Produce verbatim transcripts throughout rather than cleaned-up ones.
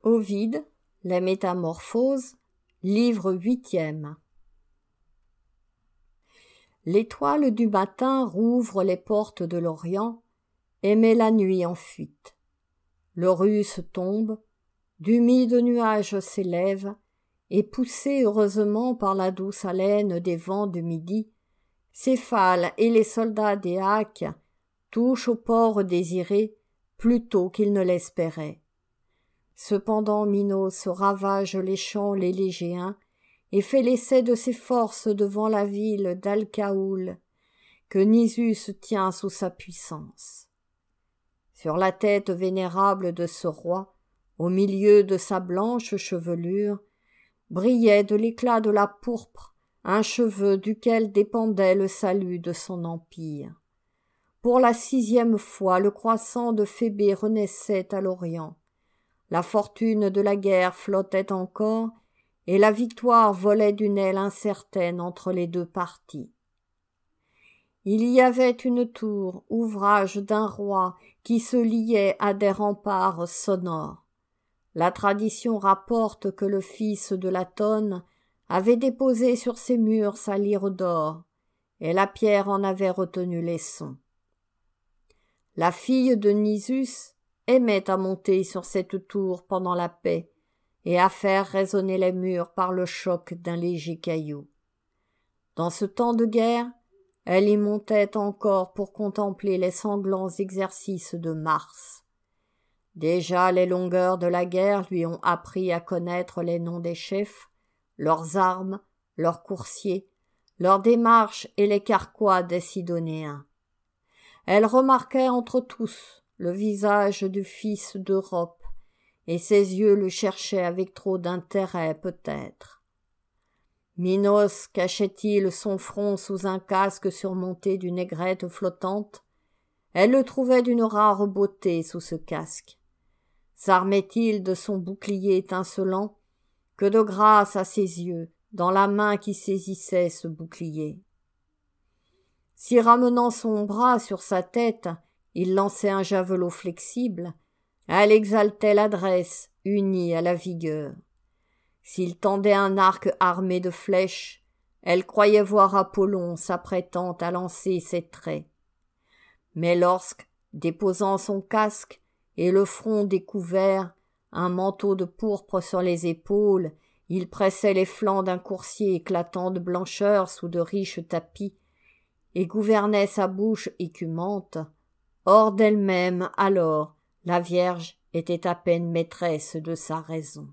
Ovide, Les Métamorphoses, livre huitième. L'étoile du matin rouvre les portes de l'Orient et met la nuit en fuite. Le russe tombe, d'humides nuages s'élèvent, et poussés heureusement par la douce haleine des vents du midi, Céphale et les soldats d'Éaque touchent au port désiré plus tôt qu'ils ne l'espéraient. Cependant Minos ravage les champs les Légéens et fait l'essai de ses forces devant la ville d'Alcaoule, que Nisus tient sous sa puissance. Sur la tête vénérable de ce roi, au milieu de sa blanche chevelure, brillait de l'éclat de la pourpre un cheveu duquel dépendait le salut de son empire. Pour la sixième fois, le croissant de Phébé renaissait à l'Orient. La fortune de la guerre flottait encore, et la victoire volait d'une aile incertaine entre les deux parties. Il y avait une tour, ouvrage d'un roi, qui se liait à des remparts sonores. La tradition rapporte que le fils de Latone avait déposé sur ses murs sa lyre d'or, et la pierre en avait retenu les sons. La fille de Nisus aimait à monter sur cette tour pendant la paix et à faire résonner les murs par le choc d'un léger caillou. Dans ce temps de guerre, elle y montait encore pour contempler les sanglants exercices de Mars. Déjà les longueurs de la guerre lui ont appris à connaître les noms des chefs, leurs armes, leurs coursiers, leurs démarches et les carquois des Sidoniens. Elle remarquait entre tous le visage du fils d'Europe, et ses yeux le cherchaient avec trop d'intérêt peut-être. Minos cachait-il son front sous un casque surmonté d'une aigrette flottante? Elle le trouvait d'une rare beauté sous ce casque. S'armait-il de son bouclier étincelant? Que de grâce à ses yeux, dans la main qui saisissait ce bouclier. Si ramenant son bras sur sa tête, il lançait un javelot flexible, elle exaltait l'adresse, unie à la vigueur. S'il tendait un arc armé de flèches, elle croyait voir Apollon s'apprêtant à lancer ses traits. Mais lorsque, déposant son casque et le front découvert, un manteau de pourpre sur les épaules, il pressait les flancs d'un coursier éclatant de blancheur sous de riches tapis, et gouvernait sa bouche écumante, hors d'elle-même alors, la Vierge était à peine maîtresse de sa raison.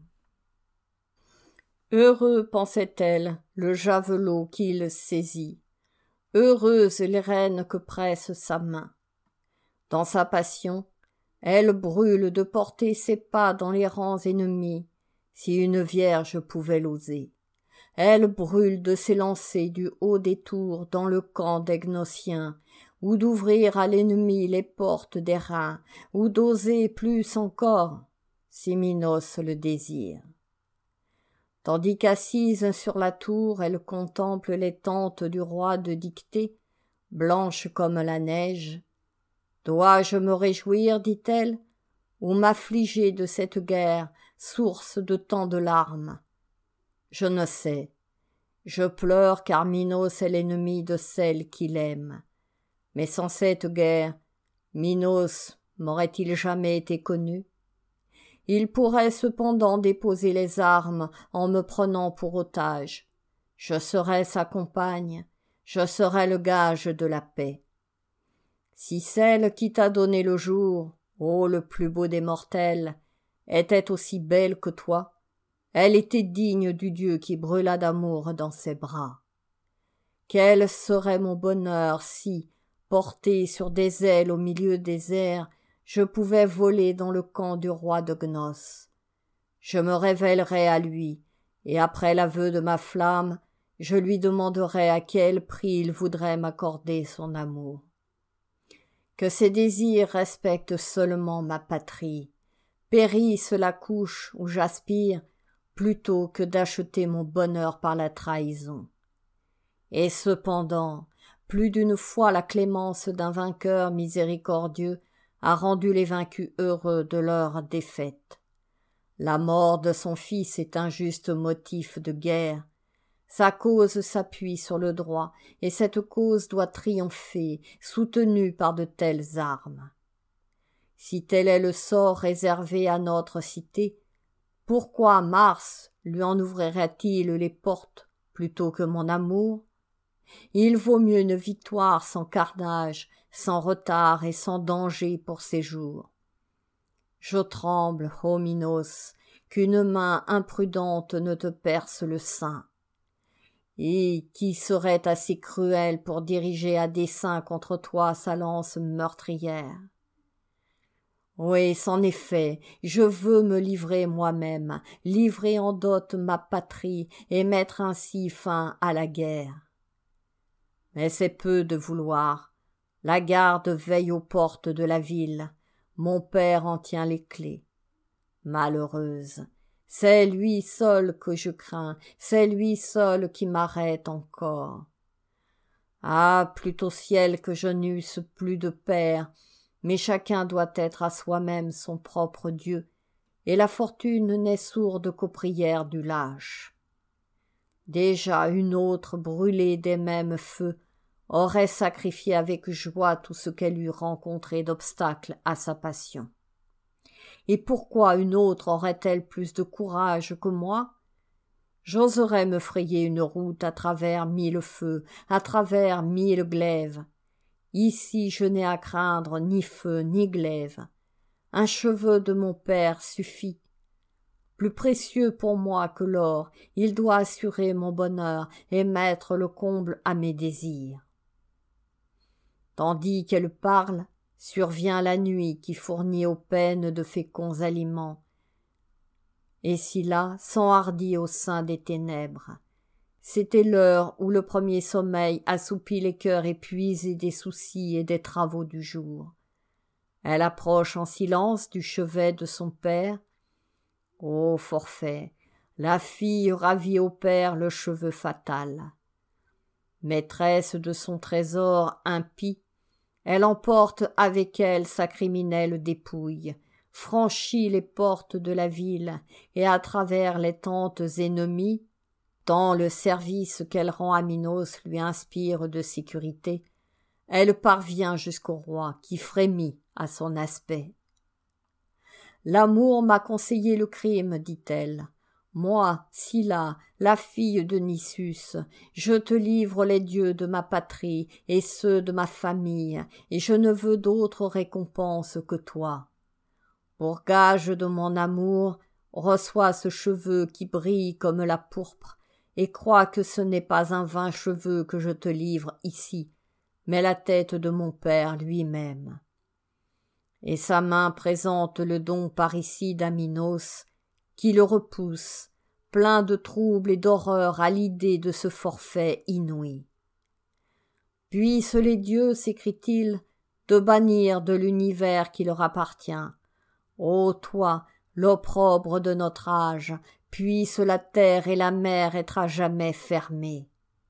Heureux, pensait-elle, le javelot qu'il saisit. Heureuses les reines que presse sa main. Dans sa passion, elle brûle de porter ses pas dans les rangs ennemis, si une vierge pouvait l'oser. Elle brûle de s'élancer du haut des tours dans le camp des Gnossiens, ou d'ouvrir à l'ennemi les portes des reins, ou d'oser plus encore, si Minos le désire. Tandis qu'assise sur la tour, elle contemple les tentes du roi de Dictée, blanches comme la neige. Dois-je me réjouir, dit-elle, ou m'affliger de cette guerre, source de tant de larmes? Je ne sais. Je pleure car Minos est l'ennemi de celle qu'il aime. Mais sans cette guerre, Minos m'aurait-il jamais été connu? Il pourrait cependant déposer les armes en me prenant pour otage. Je serais sa compagne, je serais le gage de la paix. Si celle qui t'a donné le jour, ô le plus beau des mortels, était aussi belle que toi, elle était digne du dieu qui brûla d'amour dans ses bras. Quel serait mon bonheur si, porté sur des ailes au milieu des airs, je pouvais voler dans le camp du roi de Gnos. Je me révélerais à lui, et après l'aveu de ma flamme, je lui demanderais à quel prix il voudrait m'accorder son amour. Que ses désirs respectent seulement ma patrie, périsse la couche où j'aspire, plutôt que d'acheter mon bonheur par la trahison. Et cependant, plus d'une fois la clémence d'un vainqueur miséricordieux a rendu les vaincus heureux de leur défaite. La mort de son fils est un juste motif de guerre. Sa cause s'appuie sur le droit, et cette cause doit triompher, soutenue par de telles armes. Si tel est le sort réservé à notre cité, pourquoi Mars lui en ouvrirait-il les portes plutôt que mon amour? Il vaut mieux une victoire sans carnage, sans retard et sans danger pour ses jours. Je tremble, ô Minos, qu'une main imprudente ne te perce le sein. Et qui serait assez cruel pour diriger à dessein contre toi sa lance meurtrière? Oui, c'en est fait, je veux me livrer moi-même, livrer en dot ma patrie et mettre ainsi fin à la guerre. Mais c'est peu de vouloir. La garde veille aux portes de la ville. Mon père en tient les clés. Malheureuse, c'est lui seul que je crains, c'est lui seul qui m'arrête encore. Ah, plutôt ciel que je n'eusse plus de père, mais chacun doit être à soi-même son propre Dieu, et la fortune n'est sourde qu'aux prières du lâche. Déjà une autre, brûlée des mêmes feux, aurait sacrifié avec joie tout ce qu'elle eût rencontré d'obstacles à sa passion. Et pourquoi une autre aurait-elle plus de courage que moi? J'oserais me frayer une route à travers mille feux, à travers mille glaives. Ici je n'ai à craindre ni feu ni glaive. Un cheveu de mon père suffit. Plus précieux pour moi que l'or, il doit assurer mon bonheur et mettre le comble à mes désirs. Tandis qu'elle parle, survient la nuit qui fournit aux peines de féconds aliments. Et Scylla s'enhardit au sein des ténèbres. C'était l'heure où le premier sommeil assoupit les cœurs épuisés des soucis et des travaux du jour. Elle approche en silence du chevet de son père. Ô forfait, la fille ravit au père le cheveu fatal. Maîtresse de son trésor impie, elle emporte avec elle sa criminelle dépouille, franchit les portes de la ville, et à travers les tentes ennemies, tant le service qu'elle rend à Minos lui inspire de sécurité, elle parvient jusqu'au roi qui frémit à son aspect. L'amour m'a conseillé le crime, dit-elle. Moi, Scylla, la fille de Nisus, je te livre les dieux de ma patrie et ceux de ma famille, et je ne veux d'autre récompense que toi. Pour gage de mon amour, reçois ce cheveu qui brille comme la pourpre, et crois que ce n'est pas un vain cheveu que je te livre ici, mais la tête de mon père lui-même. Et sa main présente le don parricide à Minos, qui le repousse, plein de trouble et d'horreur à l'idée de ce forfait inouï. Puissent les dieux, s'écrie-t-il, de bannir de l'univers qui leur appartient. Ô toi, l'opprobre de notre âge, puissent la terre et la mer être à jamais fermées.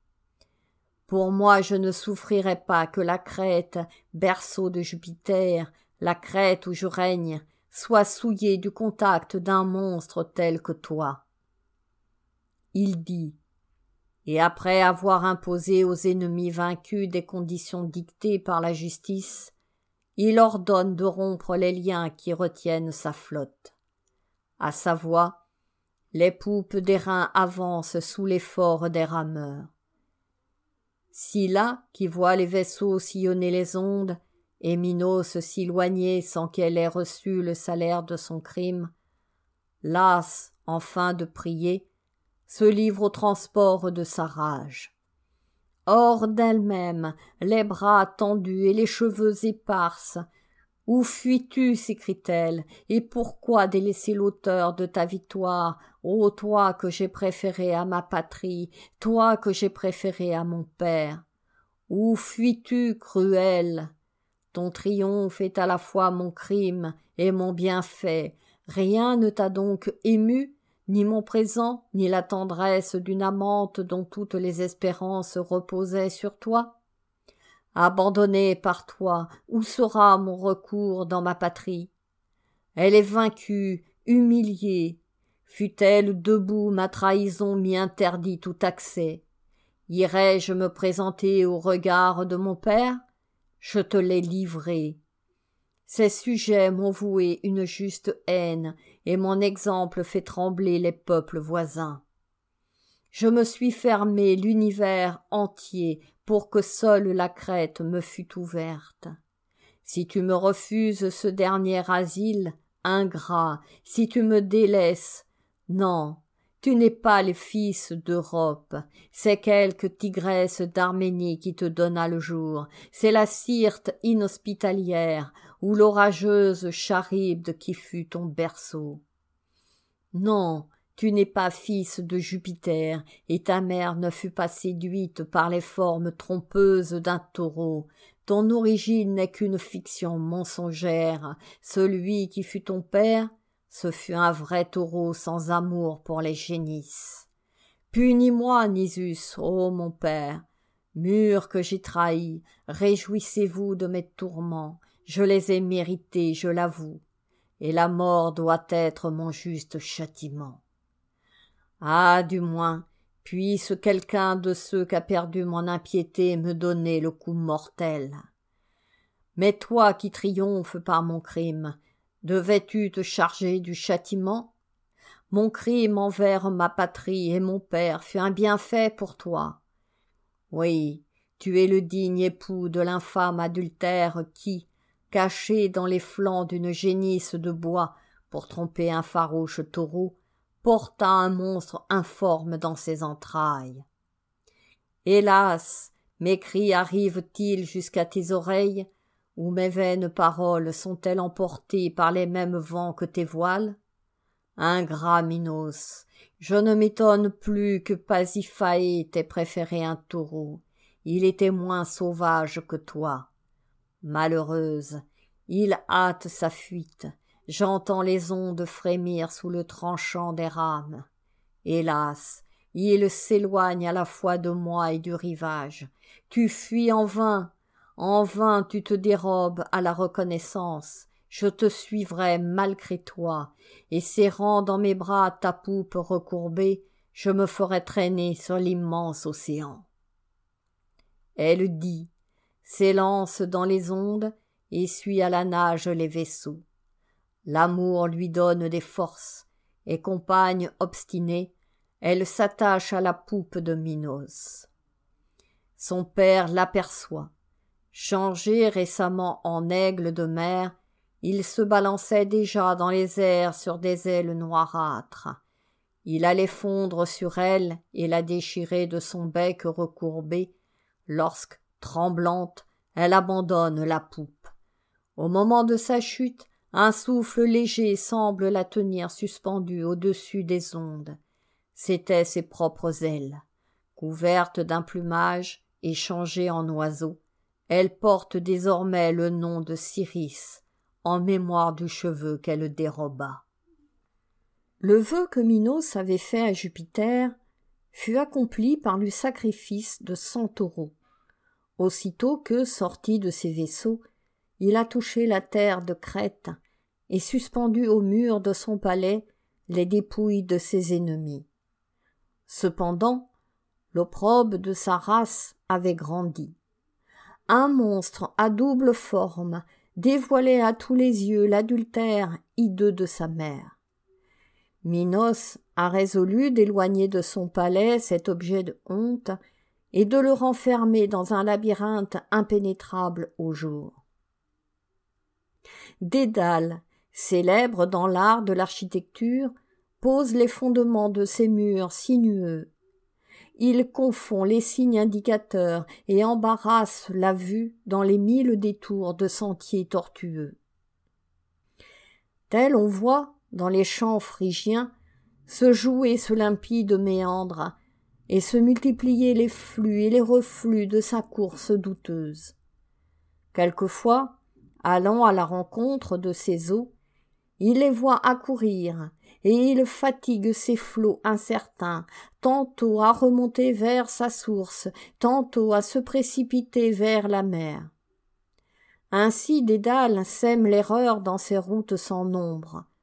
Pour moi je ne souffrirai pas que la Crète, berceau de Jupiter, la Crète où je règne, soit souillée du contact d'un monstre tel que toi. Il dit, et après avoir imposé aux ennemis vaincus des conditions dictées par la justice, il ordonne de rompre les liens qui retiennent sa flotte. À sa voix, les poupes d'airain avancent sous l'effort des rameurs. Scylla, qui voit les vaisseaux sillonner les ondes, et Minos s'éloigner sans qu'elle ait reçu le salaire de son crime, lasse, enfin de prier, se livre au transport de sa rage. Hors d'elle-même, les bras tendus et les cheveux éparses, « Où fuis-tu » s'écrie-t-elle, « et pourquoi délaisser l'auteur de ta victoire, ô toi que j'ai préféré à ma patrie, toi que j'ai préféré à mon père? Où fuis-tu, cruel? Ton triomphe est à la fois mon crime et mon bienfait. Rien ne t'a donc ému, ni mon présent, ni la tendresse d'une amante dont toutes les espérances reposaient sur toi? Abandonnée par toi, où sera mon recours dans ma patrie? Elle est vaincue, humiliée, Fût-elle debout, ma trahison m'y interdit tout accès. Irais-je me présenter au regard de mon père? Je te l'ai livré. Ses sujets m'ont voué une juste haine, et mon exemple fait trembler les peuples voisins. Je me suis fermé l'univers entier pour que seule la Crète me fût ouverte. Si tu me refuses ce dernier asile, ingrat, si tu me délaisses, non, tu n'es pas le fils d'Europe, c'est quelque tigresse d'Arménie qui te donna le jour, c'est la Syrte inhospitalière ou l'orageuse Charybde qui fut ton berceau. Non, tu n'es pas fils de Jupiter, et ta mère ne fut pas séduite par les formes trompeuses d'un taureau. Ton origine n'est qu'une fiction mensongère. Celui qui fut ton père, ce fut un vrai taureau sans amour pour les génisses. Punis-moi, Nisus, ô mon père, mur que j'ai trahi, réjouissez-vous de mes tourments, je les ai mérités, je l'avoue, et la mort doit être mon juste châtiment. Ah, du moins, puisse quelqu'un de ceux qu'a perdu mon impiété me donner le coup mortel. Mais toi qui triomphes par mon crime, devais-tu te charger du châtiment? Mon crime envers ma patrie et mon père fut un bienfait pour toi. Oui, tu es le digne époux de l'infâme adultère qui, caché dans les flancs d'une génisse de bois pour tromper un farouche taureau, porta un monstre informe dans ses entrailles. Hélas, mes cris arrivent-ils jusqu'à tes oreilles, ou mes vaines paroles sont-elles emportées par les mêmes vents que tes voiles? Ingrat Minos, je ne m'étonne plus que Pasiphae t'ait préféré un taureau. Il était moins sauvage que toi. Malheureuse, il hâte sa fuite. J'entends les ondes frémir sous le tranchant des rames. Hélas, il s'éloigne à la fois de moi et du rivage. Tu fuis en vain, en vain tu te dérobes à la reconnaissance. Je te suivrai malgré toi, et serrant dans mes bras ta poupe recourbée, je me ferai traîner sur l'immense océan. Elle dit, s'élance dans les ondes, et suit à la nage les vaisseaux. L'amour lui donne des forces, et compagne obstinée, elle s'attache à la poupe de Minos. Son père l'aperçoit. Changé récemment en aigle de mer, il se balançait déjà dans les airs sur des ailes noirâtres. Il allait fondre sur elle et la déchirer de son bec recourbé, lorsque, tremblante, elle abandonne la poupe. Au moment de sa chute, un souffle léger semble la tenir suspendue au-dessus des ondes. C'étaient ses propres ailes. Couverte d'un plumage et changée en oiseau, elle porte désormais le nom de Syris, en mémoire du cheveu qu'elle déroba. Le vœu que Minos avait fait à Jupiter fut accompli par le sacrifice de cent taureaux. Aussitôt que, sorti de ses vaisseaux, il a touché la terre de Crète et suspendu au mur de son palais les dépouilles de ses ennemis. Cependant, l'opprobre de sa race avait grandi. Un monstre à double forme dévoilait à tous les yeux l'adultère hideux de sa mère. Minos a résolu d'éloigner de son palais cet objet de honte et de le renfermer dans un labyrinthe impénétrable au jour. Dédale, célèbre dans l'art de l'architecture, pose les fondements de ces murs sinueux. Il confond les signes indicateurs et embarrasse la vue dans les mille détours de sentiers tortueux. Tel on voit, dans les champs phrygiens, se jouer ce limpide méandre et se multiplier les flux et les reflux de sa course douteuse. Quelquefois, allant à la rencontre de ces eaux, il les voit accourir, et il fatigue ses flots incertains, tantôt à remonter vers sa source, tantôt à se précipiter vers la mer. Ainsi Dédale sème l'erreur dans ses routes sans nombre.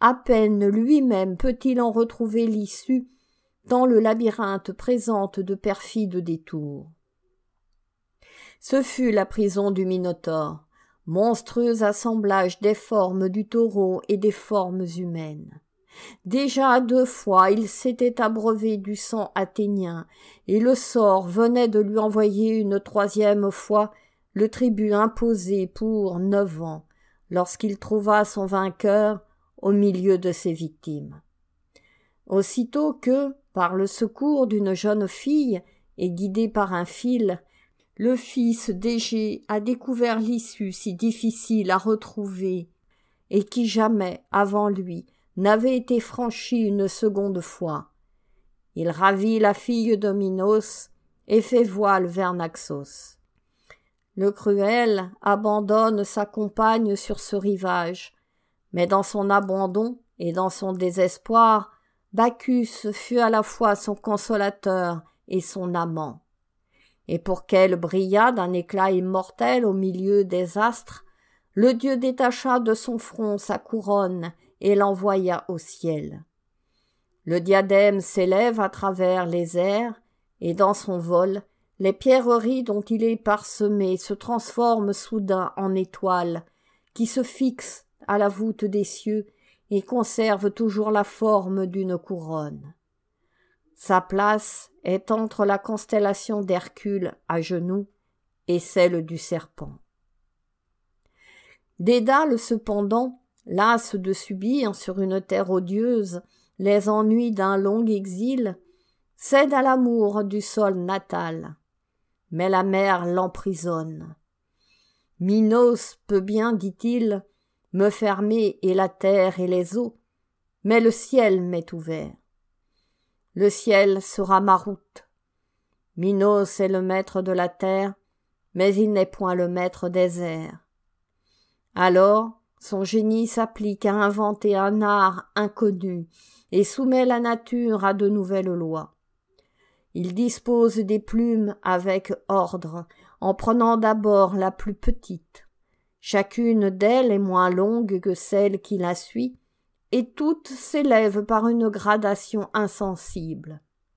à peine lui-même peut-il en retrouver l'issue, tant le labyrinthe présente de perfides détours. Ce fut la prison du Minotaure, monstrueux assemblage des formes du taureau et des formes humaines. Déjà deux fois il s'était abreuvé du sang athénien, et le sort venait de lui envoyer une troisième fois le tribut imposé pour neuf ans, lorsqu'il trouva son vainqueur au milieu de ses victimes. Aussitôt que, par le secours d'une jeune fille et guidé par un fil, le fils d'Égée a découvert l'issue si difficile à retrouver et qui jamais, avant lui, n'avait été franchie une seconde fois. Il ravit la fille de Minos et fait voile vers Naxos. Le cruel abandonne sa compagne sur ce rivage, mais dans son abandon et dans son désespoir, Bacchus fut à la fois son consolateur et son amant. Et pour qu'elle brillât d'un éclat immortel au milieu des astres, le dieu détacha de son front sa couronne et l'envoya au ciel. Le diadème s'élève à travers les airs, et dans son vol, les pierreries dont il est parsemé se transforment soudain en étoiles, qui se fixent à la voûte des cieux et conservent toujours la forme d'une couronne. Sa place est entre la constellation d'Hercule à genoux et celle du serpent. Dédale, cependant, lasse de subir sur une terre odieuse les ennuis d'un long exil, cède à l'amour du sol natal. Mais la mer l'emprisonne. Minos peut bien, dit-il, me fermer et la terre et les eaux, mais le ciel m'est ouvert. Le ciel sera ma route. Minos est le maître de la terre, mais il n'est point le maître des airs. Alors, son génie s'applique à inventer un art inconnu et soumet la nature à de nouvelles lois. Il dispose des plumes avec ordre, en prenant d'abord la plus petite. Chacune d'elles est moins longue que celle qui la suit, et toutes s'élèvent par une gradation insensible.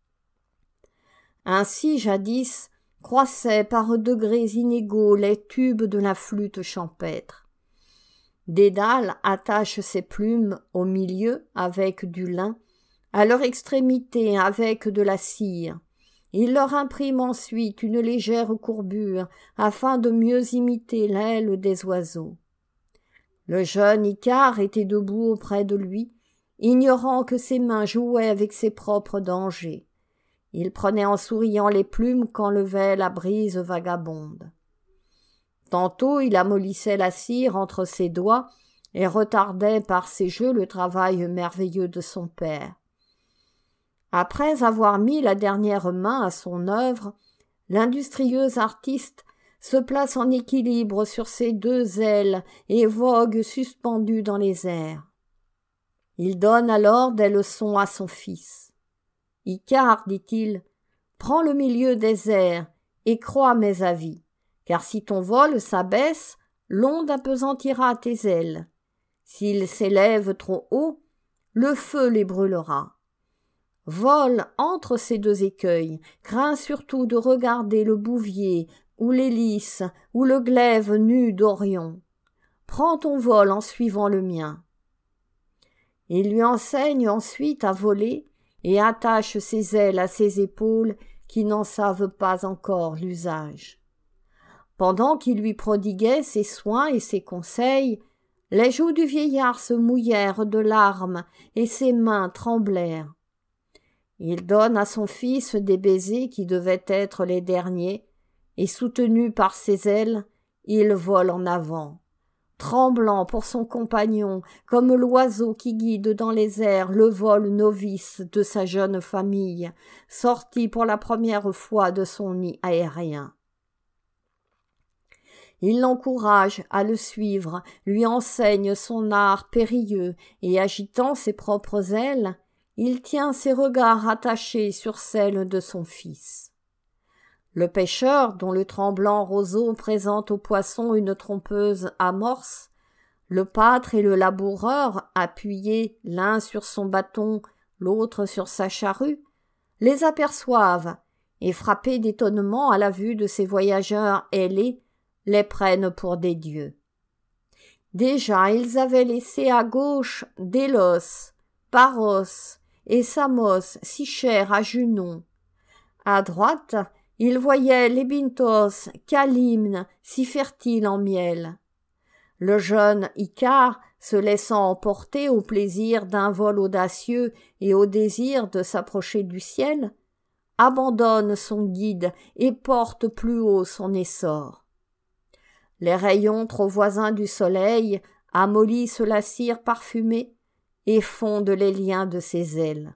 Ainsi, jadis, croissaient par degrés inégaux les tubes de la flûte champêtre. Dédale attache ses plumes au milieu avec du lin, à leur extrémité avec de la cire. Il leur imprime ensuite une légère courbure afin de mieux imiter l'aile des oiseaux. Le jeune Icare était debout auprès de lui, ignorant que ses mains jouaient avec ses propres dangers. Il prenait en souriant les plumes qu'enlevait la brise vagabonde. Tantôt il amollissait la cire entre ses doigts et retardait par ses jeux le travail merveilleux de son père. Après avoir mis la dernière main à son œuvre, l'industrieux artiste se place en équilibre sur ses deux ailes et vogue suspendu dans les airs. Il donne alors des leçons à son fils. « Icare, dit-il, prends le milieu des airs et crois mes avis, car si ton vol s'abaisse, l'onde appesantira tes ailes. S'il s'élève trop haut, le feu les brûlera. Vole entre ces deux écueils, crains surtout de regarder le bouvier ou l'hélice ou le glaive nu d'Orion. Prends ton vol en suivant le mien. » Il lui enseigne ensuite à voler et attache ses ailes à ses épaules qui n'en savent pas encore l'usage. Pendant qu'il lui prodiguait ses soins et ses conseils, les joues du vieillard se mouillèrent de larmes et ses mains tremblèrent. Il donne à son fils des baisers qui devaient être les derniers, et soutenu par ses ailes, il vole en avant, tremblant pour son compagnon, comme l'oiseau qui guide dans les airs le vol novice de sa jeune famille, sorti pour la première fois de son nid aérien. Il l'encourage à le suivre, lui enseigne son art périlleux, et agitant ses propres ailes, il tient ses regards attachés sur celles de son fils. Le pêcheur, dont le tremblant roseau présente au poisson une trompeuse amorce, Le pâtre et le laboureur, appuyés l'un sur son bâton, l'autre sur sa charrue, les aperçoivent et, frappés d'étonnement à la vue de ces voyageurs ailés, les prennent pour des dieux. Déjà ils avaient laissé à gauche Délos, Paros et Samos, si chers à Junon. À droite, ils voyaient Lébinthos, Calymne, si fertile en miel. Le jeune Icare, se laissant emporter au plaisir d'un vol audacieux et au désir de s'approcher du ciel, abandonne son guide et porte plus haut son essor. Les rayons trop voisins du soleil amollissent la cire parfumée et fondent les liens de ses ailes.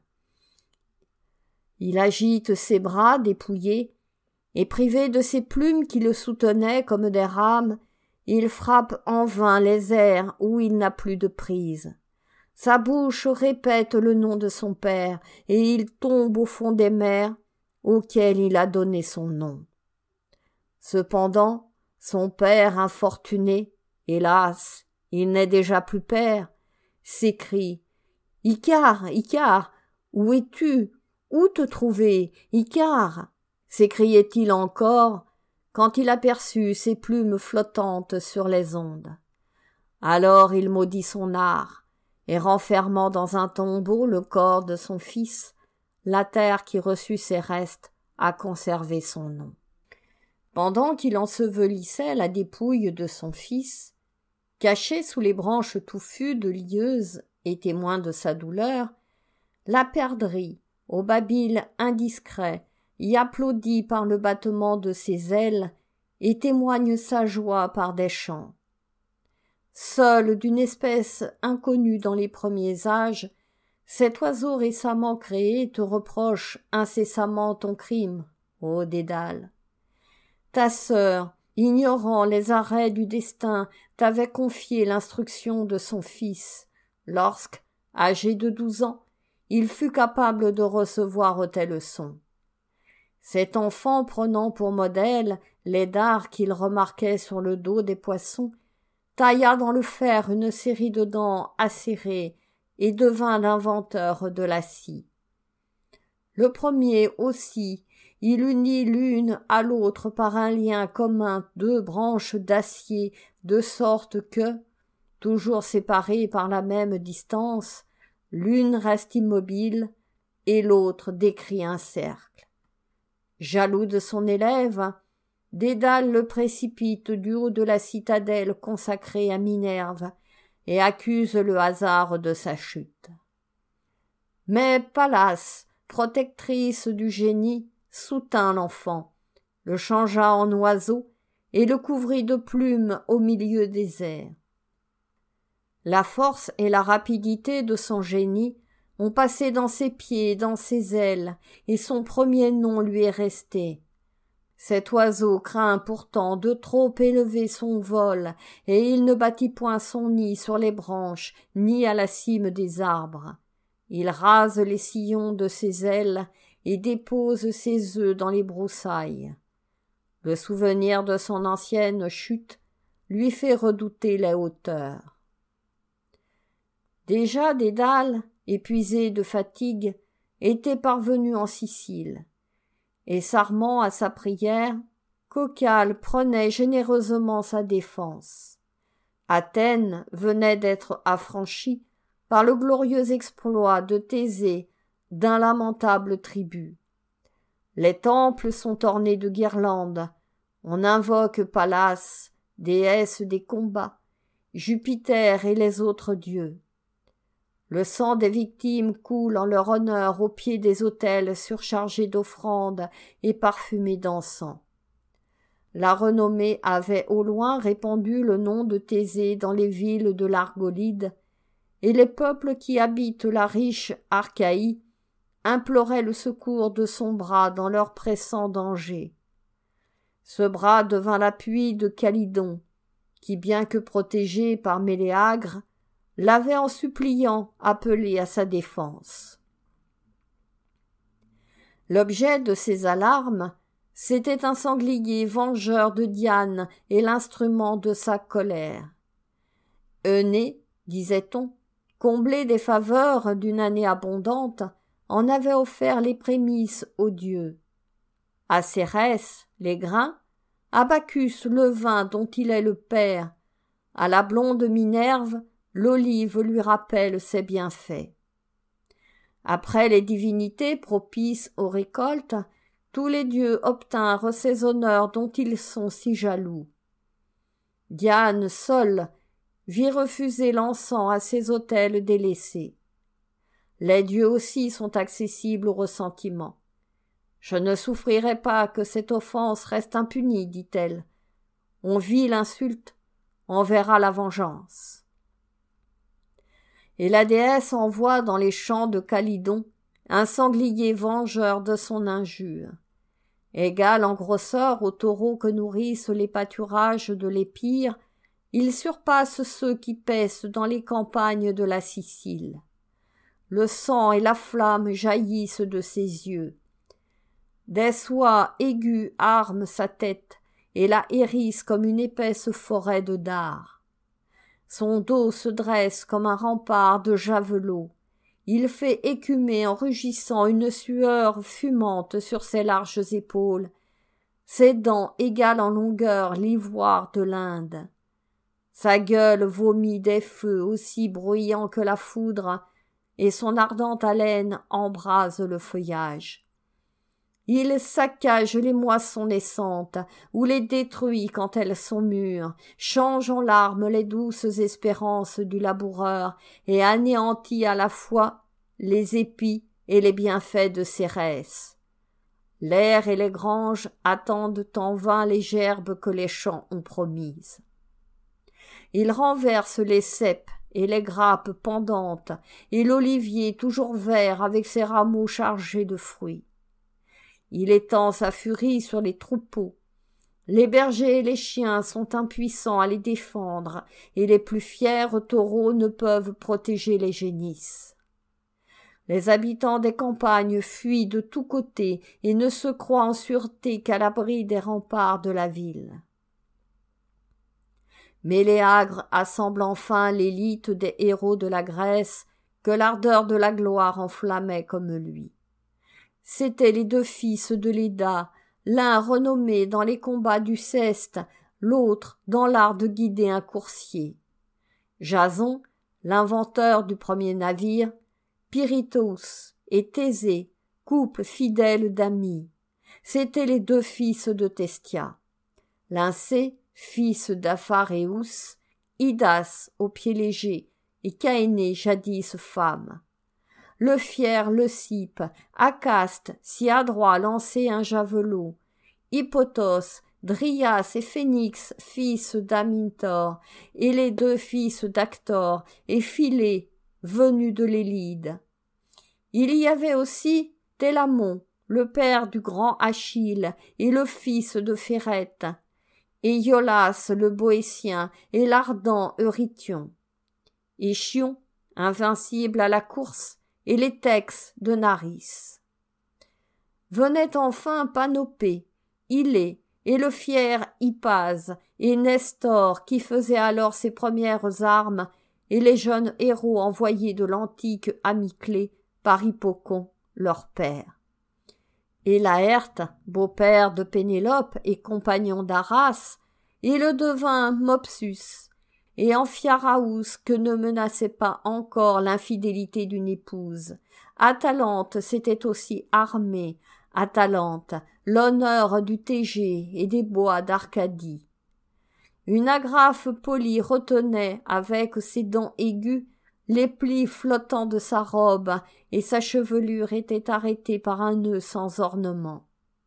Il agite ses bras dépouillés, et privé de ses plumes qui le soutenaient comme des rames, il frappe en vain les airs où il n'a plus de prise. Sa bouche répète le nom de son père, et il tombe au fond des mers, auxquelles il a donné son nom. Cependant, son père infortuné, hélas, il n'est déjà plus père, s'écrie « Icare, Icare, où es-tu? Où te trouver, Icare ?» s'écriait-il encore, quand il aperçut ses plumes flottantes sur les ondes. Alors il maudit son art, et renfermant dans un tombeau le corps de son fils, la terre qui reçut ses restes a conservé son nom. Pendant qu'il ensevelissait la dépouille de son fils, caché sous les branches touffues de lieuse et témoin de sa douleur, la perdrix, au babil indiscret, y applaudit par le battement de ses ailes et témoigne sa joie par des chants. Seul d'une espèce inconnue dans les premiers âges, cet oiseau récemment créé te reproche incessamment ton crime, ô Dédale. Ta sœur, ignorant les arrêts du destin, t'avait confié l'instruction de son fils, lorsque, âgé de douze ans, il fut capable de recevoir tes leçons. Cet enfant, prenant pour modèle les dards qu'il remarquait sur le dos des poissons, tailla dans le fer une série de dents acérées et devint l'inventeur de la scie. Le premier aussi, il unit l'une à l'autre par un lien commun deux branches d'acier, de sorte que, toujours séparées par la même distance, l'une reste immobile et l'autre décrit un cercle. Jaloux de son élève, Dédale le précipite du haut de la citadelle consacrée à Minerve et accuse le hasard de sa chute. Mais Pallas, protectrice du génie, soutint l'enfant, le changea en oiseau et le couvrit de plumes au milieu des airs. La force et la rapidité de son génie ont passé dans ses pieds et dans ses ailes, et son premier nom lui est resté. Cet oiseau craint pourtant de trop élever son vol, et il ne bâtit point son nid sur les branches, ni à la cime des arbres. Il rase les sillons de ses ailes et dépose ses œufs dans les broussailles. Le souvenir de son ancienne chute lui fait redouter les hauteurs. Déjà Dédale, épuisé de fatigue, était parvenu en Sicile, et s'armant à sa prière, Cocale prenait généreusement sa défense. Athènes venait d'être affranchie par le glorieux exploit de Thésée d'un lamentable tribut. Les temples sont ornés de guirlandes, on invoque Pallas, déesse des combats, Jupiter et les autres dieux. Le sang des victimes coule en leur honneur au pied des autels surchargés d'offrandes et parfumés d'encens. La renommée avait au loin répandu le nom de Thésée dans les villes de l'Argolide, et les peuples qui habitent la riche Archaïe imploraient le secours de son bras dans leur pressant danger. Ce bras devint l'appui de Calydon, qui, bien que protégé par Méléagre, l'avait en suppliant appelé à sa défense. L'objet de ces alarmes, c'était un sanglier vengeur de Diane et l'instrument de sa colère. Euné, disait-on, comblé des faveurs d'une année abondante, en avait offert les prémices aux dieux. À Cérès, les grains, à Bacchus, le vin dont il est le père, à la blonde Minerve, l'olive lui rappelle ses bienfaits. Après les divinités propices aux récoltes, tous les dieux obtinrent ces honneurs dont ils sont si jaloux. Diane seule vit refuser l'encens à ses autels délaissés. Les dieux aussi sont accessibles au ressentiment. Je ne souffrirai pas que cette offense reste impunie, dit-elle. On vit l'insulte, on verra la vengeance. Et la déesse envoie dans les champs de Calydon un sanglier vengeur de son injure. Égal en grosseur aux taureaux que nourrissent les pâturages de l'Épire, il surpasse ceux qui paissent dans les campagnes de la Sicile. Le sang et la flamme jaillissent de ses yeux. Des soies aiguës arment sa tête et la hérissent comme une épaisse forêt de dards. Son dos se dresse comme un rempart de javelots. Il fait écumer en rugissant une sueur fumante sur ses larges épaules. Ses dents égalent en longueur l'ivoire de l'Inde. Sa gueule vomit des feux aussi bruyants que la foudre, et son ardente haleine embrase le feuillage. Il saccage les moissons naissantes, ou les détruit quand elles sont mûres, change en larmes les douces espérances du laboureur, et anéantit à la fois les épis et les bienfaits de Cérès. L'air et les granges attendent en vain les gerbes que les champs ont promises. Il renverse les ceps et les grappes pendantes, et l'olivier toujours vert avec ses rameaux chargés de fruits. Il étend sa furie sur les troupeaux. Les bergers et les chiens sont impuissants à les défendre, et les plus fiers taureaux ne peuvent protéger les génisses. Les habitants des campagnes fuient de tous côtés et ne se croient en sûreté qu'à l'abri des remparts de la ville. Méléagre assemble enfin l'élite des héros de la Grèce que l'ardeur de la gloire enflammait comme lui. C'étaient les deux fils de Léda, l'un renommé dans les combats du Ceste, l'autre dans l'art de guider un coursier. Jason, l'inventeur du premier navire, Pirithous et Thésée, couple fidèle d'amis. C'étaient les deux fils de Testia. Lyncée, fils d'Apharéus, Idas au pied léger, et Caénée jadis femme. Le fier Leucippe, Acaste, si adroit lancer un javelot, Hippotos, Dryas et Phénix, fils d'Amintor, et les deux fils d'Actor, et Philée, venu de l'Élide. Il y avait aussi Télamon, le père du grand Achille, et le fils de Phérète, et Iolas le Boétien, et l'ardent Eurytion. Et Chion, invincible à la course, et les Texes de Naris. Venaient enfin Panopée, Ilée, et le fier Hippase, et Nestor, qui faisait alors ses premières armes, et les jeunes héros envoyés de l'antique Amyclée par Hippocon, leur père. Et Laërte, beau-père de Pénélope et compagnon d'Arras, et le devin Mopsus, et Amphiaraüs que ne menaçait pas encore l'infidélité d'une épouse. Atalante s'était aussi armée, Atalante, l'honneur du Tégée et des bois d'Arcadie. Une agrafe polie retenait, avec ses dents aiguës, les plis flottants de sa robe, et sa chevelure était arrêtée par un nœud sans ornement.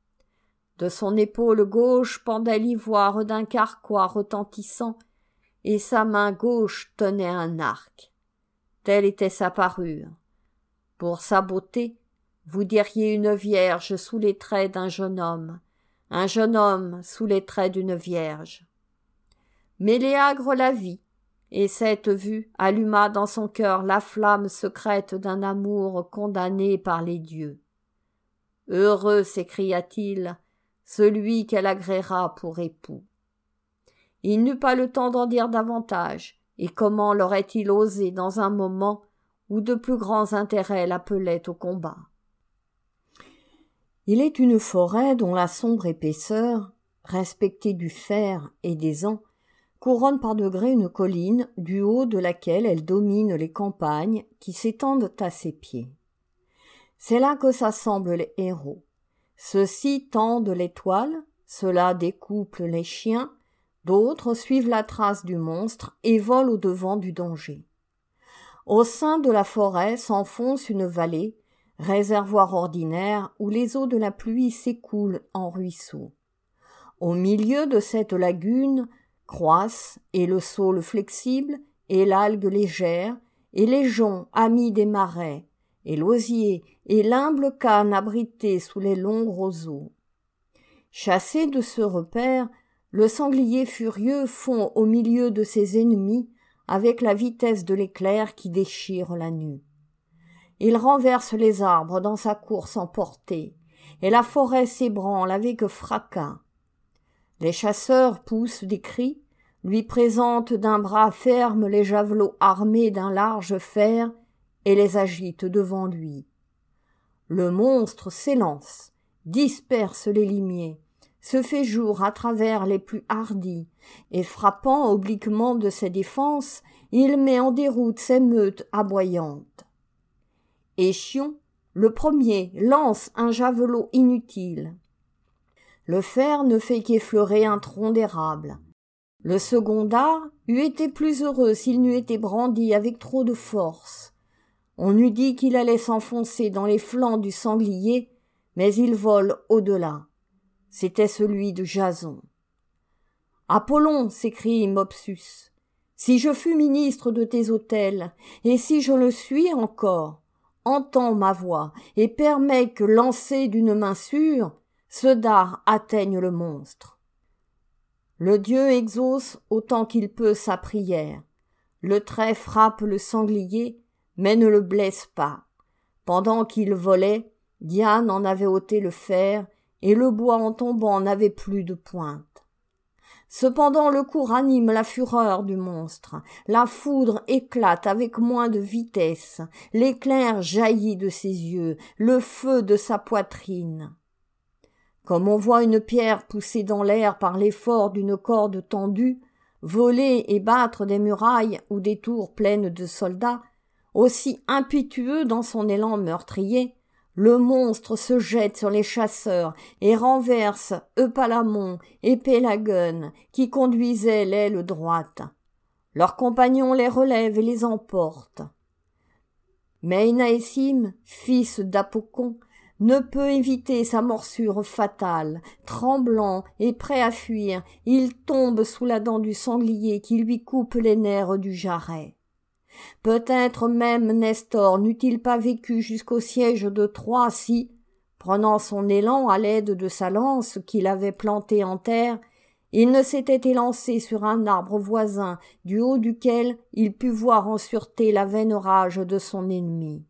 De son épaule gauche pendait l'ivoire d'un carquois retentissant, et sa main gauche tenait un arc. Telle était sa parure. Pour sa beauté, vous diriez une vierge sous les traits d'un jeune homme, un jeune homme sous les traits d'une vierge. Méléagre la vit, et cette vue alluma dans son cœur la flamme secrète d'un amour condamné par les dieux. « Heureux, s'écria-t-il, celui qu'elle agréera pour époux. » Il n'eut pas le temps d'en dire davantage, et comment l'aurait-il osé dans un moment où de plus grands intérêts l'appelaient au combat? Il est une forêt dont la sombre épaisseur, respectée du fer et des ans, couronne par degrés une colline du haut de laquelle elle domine les campagnes qui s'étendent à ses pieds. C'est là que s'assemblent les héros. Ceux-ci tendent l'étoile, ceux-là découplent les chiens, d'autres suivent la trace du monstre et volent au-devant du danger. Au sein de la forêt s'enfonce une vallée, réservoir ordinaire où les eaux de la pluie s'écoulent en ruisseaux. Au milieu de cette lagune croissent et le saule flexible et l'algue légère et les joncs amis des marais et l'osier et l'humble canne abritée sous les longs roseaux. Chassé de ce repère, le sanglier furieux fond au milieu de ses ennemis avec la vitesse de l'éclair qui déchire la nuit. Il renverse les arbres dans sa course emportée, et la forêt s'ébranle avec fracas. Les chasseurs poussent des cris, lui présentent d'un bras ferme les javelots armés d'un large fer et les agitent devant lui. Le monstre s'élance, disperse les limiers, se fait jour à travers les plus hardis, et frappant obliquement de ses défenses, il met en déroute ses meutes aboyantes. Échion, le premier, lance un javelot inutile. Le fer ne fait qu'effleurer un tronc d'érable. Le second dard eût été plus heureux s'il n'eût été brandi avec trop de force. On eût dit qu'il allait s'enfoncer dans les flancs du sanglier, mais il vole au-delà. C'était celui de Jason. « Apollon, s'écrie Mopsus, si je fus ministre de tes autels, et si je le suis encore, entends ma voix et permets que, lancé d'une main sûre, ce dard atteigne le monstre. » Le dieu exauce autant qu'il peut sa prière. Le trait frappe le sanglier, mais ne le blesse pas. Pendant qu'il volait, Diane en avait ôté le fer, et le bois en tombant n'avait plus de pointe. Cependant le coup ranime la fureur du monstre, la foudre éclate avec moins de vitesse, l'éclair jaillit de ses yeux, le feu de sa poitrine. Comme on voit une pierre pousser dans l'air par l'effort d'une corde tendue, voler et battre des murailles ou des tours pleines de soldats, aussi impétueux dans son élan meurtrier, le monstre se jette sur les chasseurs et renverse Eupalamon et Pélagone qui conduisaient l'aile droite. Leurs compagnons les relèvent et les emportent. Mais Énaécime, fils d'Apocon, ne peut éviter sa morsure fatale. Tremblant et prêt à fuir, il tombe sous la dent du sanglier qui lui coupe les nerfs du jarret. Peut-être même Nestor n'eût-il pas vécu jusqu'au siège de Troie si, prenant son élan à l'aide de sa lance qu'il avait plantée en terre, il ne s'était élancé sur un arbre voisin du haut duquel il put voir en sûreté la vaine rage de son ennemi.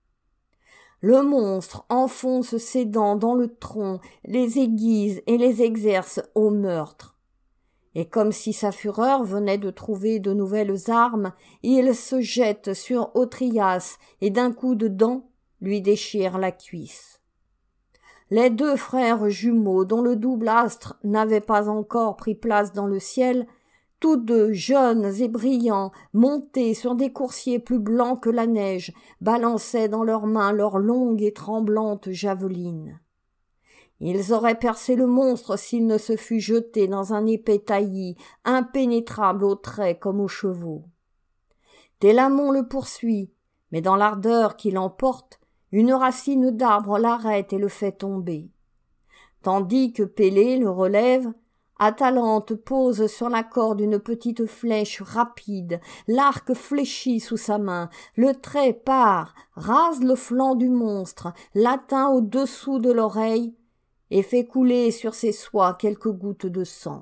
Le monstre enfonce ses dents dans le tronc, les aiguise et les exerce au meurtre. Et comme si sa fureur venait de trouver de nouvelles armes, il se jette sur Autrias et d'un coup de dent lui déchire la cuisse. Les deux frères jumeaux, dont le double astre n'avait pas encore pris place dans le ciel, tous deux jeunes et brillants, montés sur des coursiers plus blancs que la neige, balançaient dans leurs mains leurs longues et tremblantes javelines. Ils auraient percé le monstre s'il ne se fût jeté dans un épais taillis, impénétrable aux traits comme aux chevaux. Télamon le poursuit, mais dans l'ardeur qui l'emporte, une racine d'arbre l'arrête et le fait tomber. Tandis que Pélée le relève, Atalante pose sur la corde une petite flèche rapide, l'arc fléchit sous sa main, le trait part, rase le flanc du monstre, l'atteint au-dessous de l'oreille, et fait couler sur ses soies quelques gouttes de sang.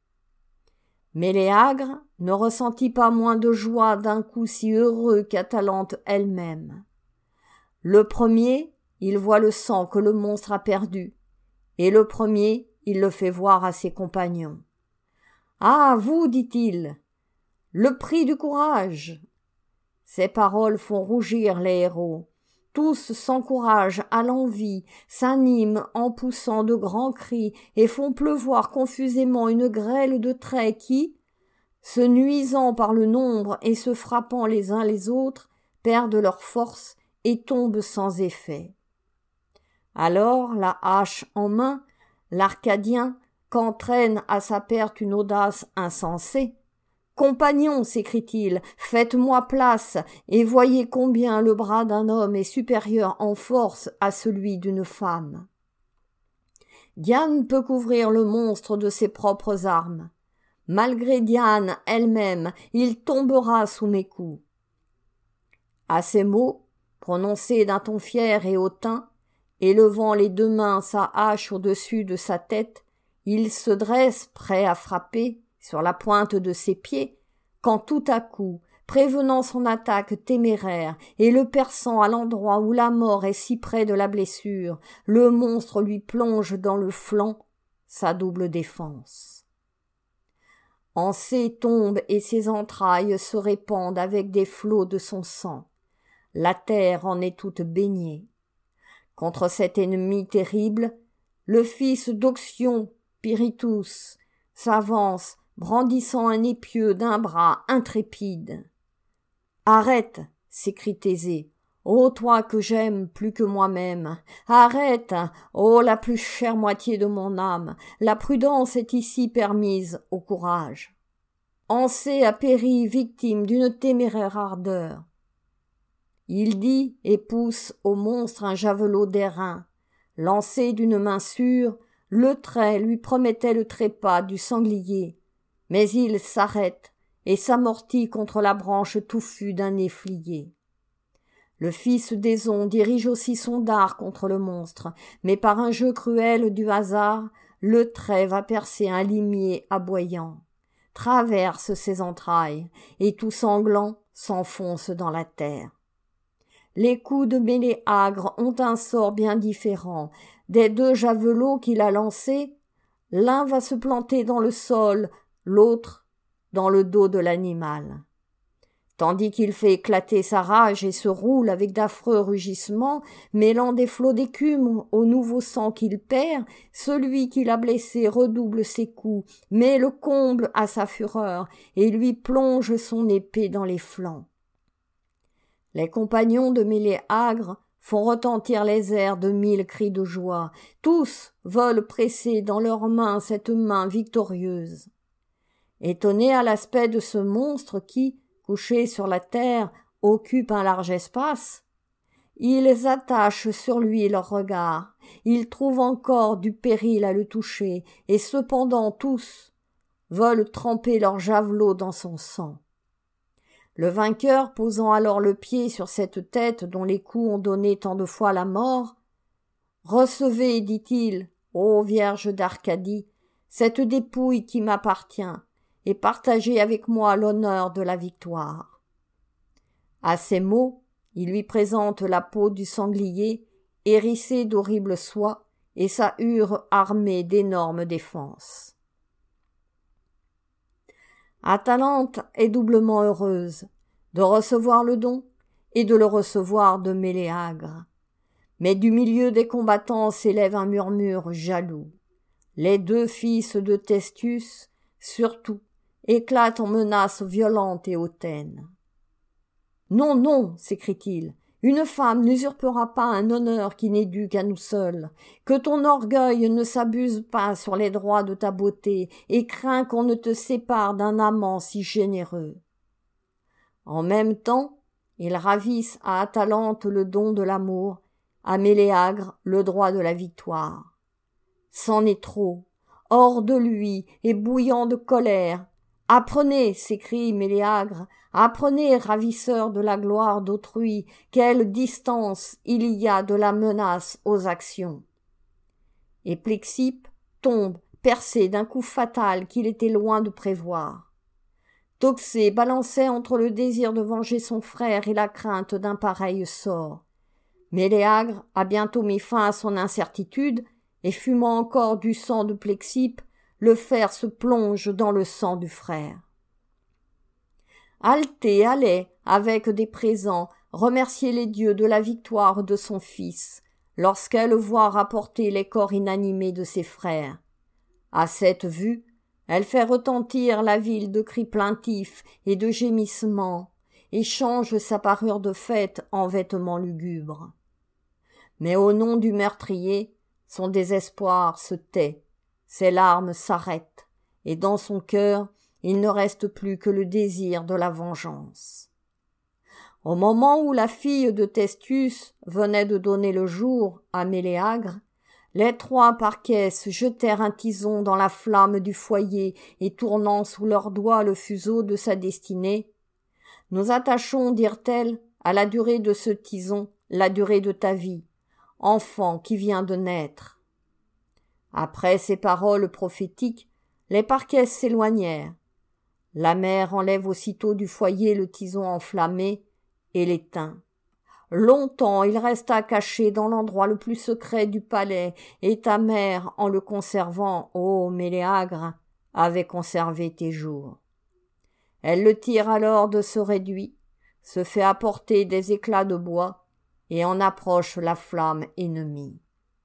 Méléagre ne ressentit pas moins de joie d'un coup si heureux qu'Atalante elle-même. Le premier, il voit le sang que le monstre a perdu, et le premier, il le fait voir à ses compagnons. « Ah, vous, dit-il, le prix du courage. Ces paroles font rougir les héros. Tous s'encouragent à l'envie, s'animent en poussant de grands cris et font pleuvoir confusément une grêle de traits qui, se nuisant par le nombre et se frappant les uns les autres, perdent leur force et tombent sans effet. Alors, la hache en main, l'Arcadien, qu'entraîne à sa perte une audace insensée, « Compagnons, s'écrie-t-il, faites-moi place, et voyez combien le bras d'un homme est supérieur en force à celui d'une femme. Diane peut couvrir le monstre de ses propres armes. Malgré Diane elle-même, il tombera sous mes coups. » À ces mots, prononcés d'un ton fier et hautain, élevant les deux mains sa hache au-dessus de sa tête, il se dresse, prêt à frapper, sur la pointe de ses pieds, quand tout à coup, prévenant son attaque téméraire et le perçant à l'endroit où la mort est si près de la blessure, le monstre lui plonge dans le flanc sa double défense. Ancée tombe et ses entrailles se répandent avec des flots de son sang. La terre en est toute baignée. Contre cet ennemi terrible, le fils d'Oxion, Pirithous, s'avance, brandissant un épieu d'un bras intrépide. « Arrête !» s'écrie Thésée. « Ô toi que j'aime plus que moi-même, arrête, ô la plus chère moitié de mon âme, la prudence est ici permise au courage. » Ancée a péri victime d'une téméraire ardeur. Il dit et pousse au monstre un javelot d'airain. Lancé d'une main sûre, le trait lui promettait le trépas du sanglier. Mais il s'arrête et s'amortit contre la branche touffue d'un néflier. Le fils d'Éson dirige aussi son dard contre le monstre, mais par un jeu cruel du hasard, le trait va percer un limier aboyant, traverse ses entrailles, et tout sanglant s'enfonce dans la terre. Les coups de Méléagre ont un sort bien différent. Des deux javelots qu'il a lancés, l'un va se planter dans le sol, l'autre dans le dos de l'animal. Tandis qu'il fait éclater sa rage et se roule avec d'affreux rugissements, mêlant des flots d'écume au nouveau sang qu'il perd, celui qui l'a blessé redouble ses coups, met le comble à sa fureur et lui plonge son épée dans les flancs. Les compagnons de Méléagre font retentir les airs de mille cris de joie. Tous veulent presser dans leurs mains cette main victorieuse. Étonnés à l'aspect de ce monstre qui, couché sur la terre, occupe un large espace, ils attachent sur lui leur regard, ils trouvent encore du péril à le toucher, et cependant tous veulent tremper leur javelot dans son sang. Le vainqueur, posant alors le pied sur cette tête dont les coups ont donné tant de fois la mort, « Recevez, dit-il, ô Vierge d'Arcadie, cette dépouille qui m'appartient, et partagez avec moi l'honneur de la victoire. » À ces mots, il lui présente la peau du sanglier, hérissée d'horribles soies, et sa hure armée d'énormes défenses. Atalante est doublement heureuse de recevoir le don et de le recevoir de Méléagre. Mais du milieu des combattants s'élève un murmure jaloux. Les deux fils de Thestius, surtout, éclatent en menaces violentes et hautaines. « Non, non, s'écrie-t-il, une femme n'usurpera pas un honneur qui n'est dû qu'à nous seuls. Que ton orgueil ne s'abuse pas sur les droits de ta beauté et crains qu'on ne te sépare d'un amant si généreux. » En même temps, ils ravissent à Atalante le don de l'amour, à Méléagre le droit de la victoire. C'en est trop. Hors de lui et bouillant de colère, « Apprenez, s'écrie Méléagre, apprenez, ravisseurs de la gloire d'autrui, quelle distance il y a de la menace aux actions. » Et Plexippe tombe, percé d'un coup fatal qu'il était loin de prévoir. Toxé balançait entre le désir de venger son frère et la crainte d'un pareil sort. Méléagre a bientôt mis fin à son incertitude, et fumant encore du sang de Plexippe, le fer se plonge dans le sang du frère. Althée allait, avec des présents, remercier les dieux de la victoire de son fils, lorsqu'elle voit rapporter les corps inanimés de ses frères. À cette vue, elle fait retentir la ville de cris plaintifs et de gémissements, et change sa parure de fête en vêtements lugubres. Mais au nom du meurtrier, son désespoir se tait, ses larmes s'arrêtent, et dans son cœur, il ne reste plus que le désir de la vengeance. Au moment où la fille de Thestius venait de donner le jour à Méléagre, les trois Parcès jetèrent un tison dans la flamme du foyer et tournant sous leurs doigts le fuseau de sa destinée. « Nous attachons, dirent-elles, à la durée de ce tison, la durée de ta vie, enfant qui vient de naître. » Après ces paroles prophétiques, les Parcès s'éloignèrent. La mère enlève aussitôt du foyer le tison enflammé et l'éteint. Longtemps il resta caché dans l'endroit le plus secret du palais, et ta mère, en le conservant, ô Méléagre, avait conservé tes jours. Elle le tire alors de ce réduit, se fait apporter des éclats de bois, et en approche la flamme ennemie.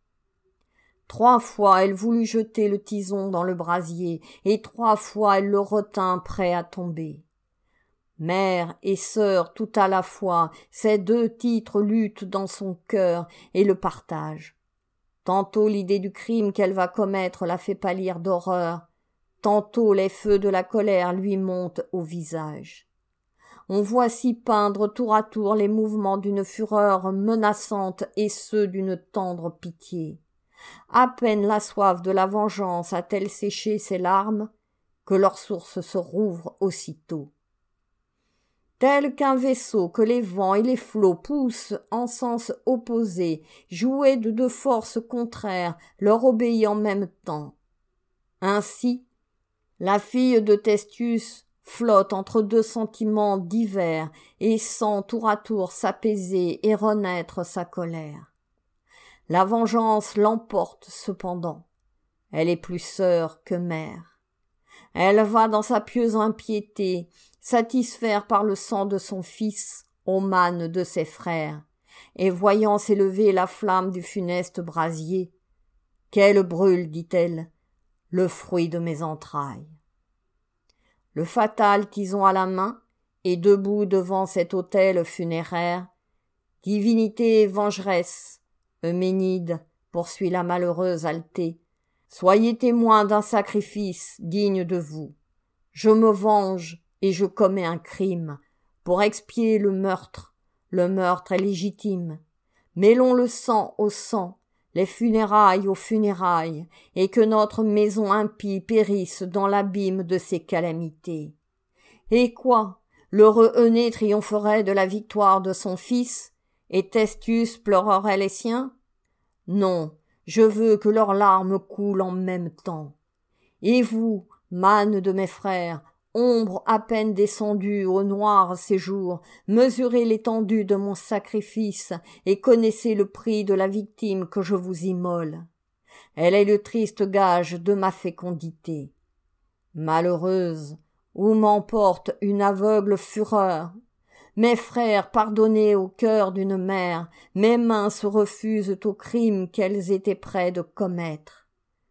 Trois fois elle voulut jeter le tison dans le brasier, et trois fois elle le retint prêt à tomber. Mère et sœur tout à la fois, ces deux titres luttent dans son cœur et le partagent. Tantôt l'idée du crime qu'elle va commettre la fait pâlir d'horreur, tantôt les feux de la colère lui montent au visage. On voit s'y peindre tour à tour les mouvements d'une fureur menaçante et ceux d'une tendre pitié. À peine la soif de la vengeance a-t-elle séché ses larmes, que leur source se rouvre aussitôt. Tel qu'un vaisseau que les vents et les flots poussent en sens opposés, joués de deux forces contraires, leur obéit en même temps. Ainsi, la fille de Thestius flotte entre deux sentiments divers et sent tour à tour s'apaiser et renaître sa colère. La vengeance l'emporte cependant. Elle est plus sœur que mère. Elle va dans sa pieuse impiété satisfaire par le sang de son fils aux mânes de ses frères, et voyant s'élever la flamme du funeste brasier, « Qu'elle brûle, dit-elle, le fruit de mes entrailles. » Le fatal tison à la main, et debout devant cet autel funéraire, « Divinité vengeresse, Euménide, poursuit la malheureuse Althée, soyez témoin d'un sacrifice digne de vous. Je me venge et je commets un crime pour expier le meurtre. Le meurtre est légitime. Mêlons le sang au sang, les funérailles aux funérailles, et que notre maison impie périsse dans l'abîme de ces calamités. Et quoi? L'heureux Euné triompherait de la victoire de son fils, et Thestius pleurerait les siens? Non, je veux que leurs larmes coulent en même temps. Et vous, mânes de mes frères, ombre à peine descendue au noir séjour, mesurez l'étendue de mon sacrifice et connaissez le prix de la victime que je vous immole. Elle est le triste gage de ma fécondité. Malheureuse, où m'emporte une aveugle fureur? Mes frères, pardonnez au cœur d'une mère, mes mains se refusent au crime qu'elles étaient près de commettre.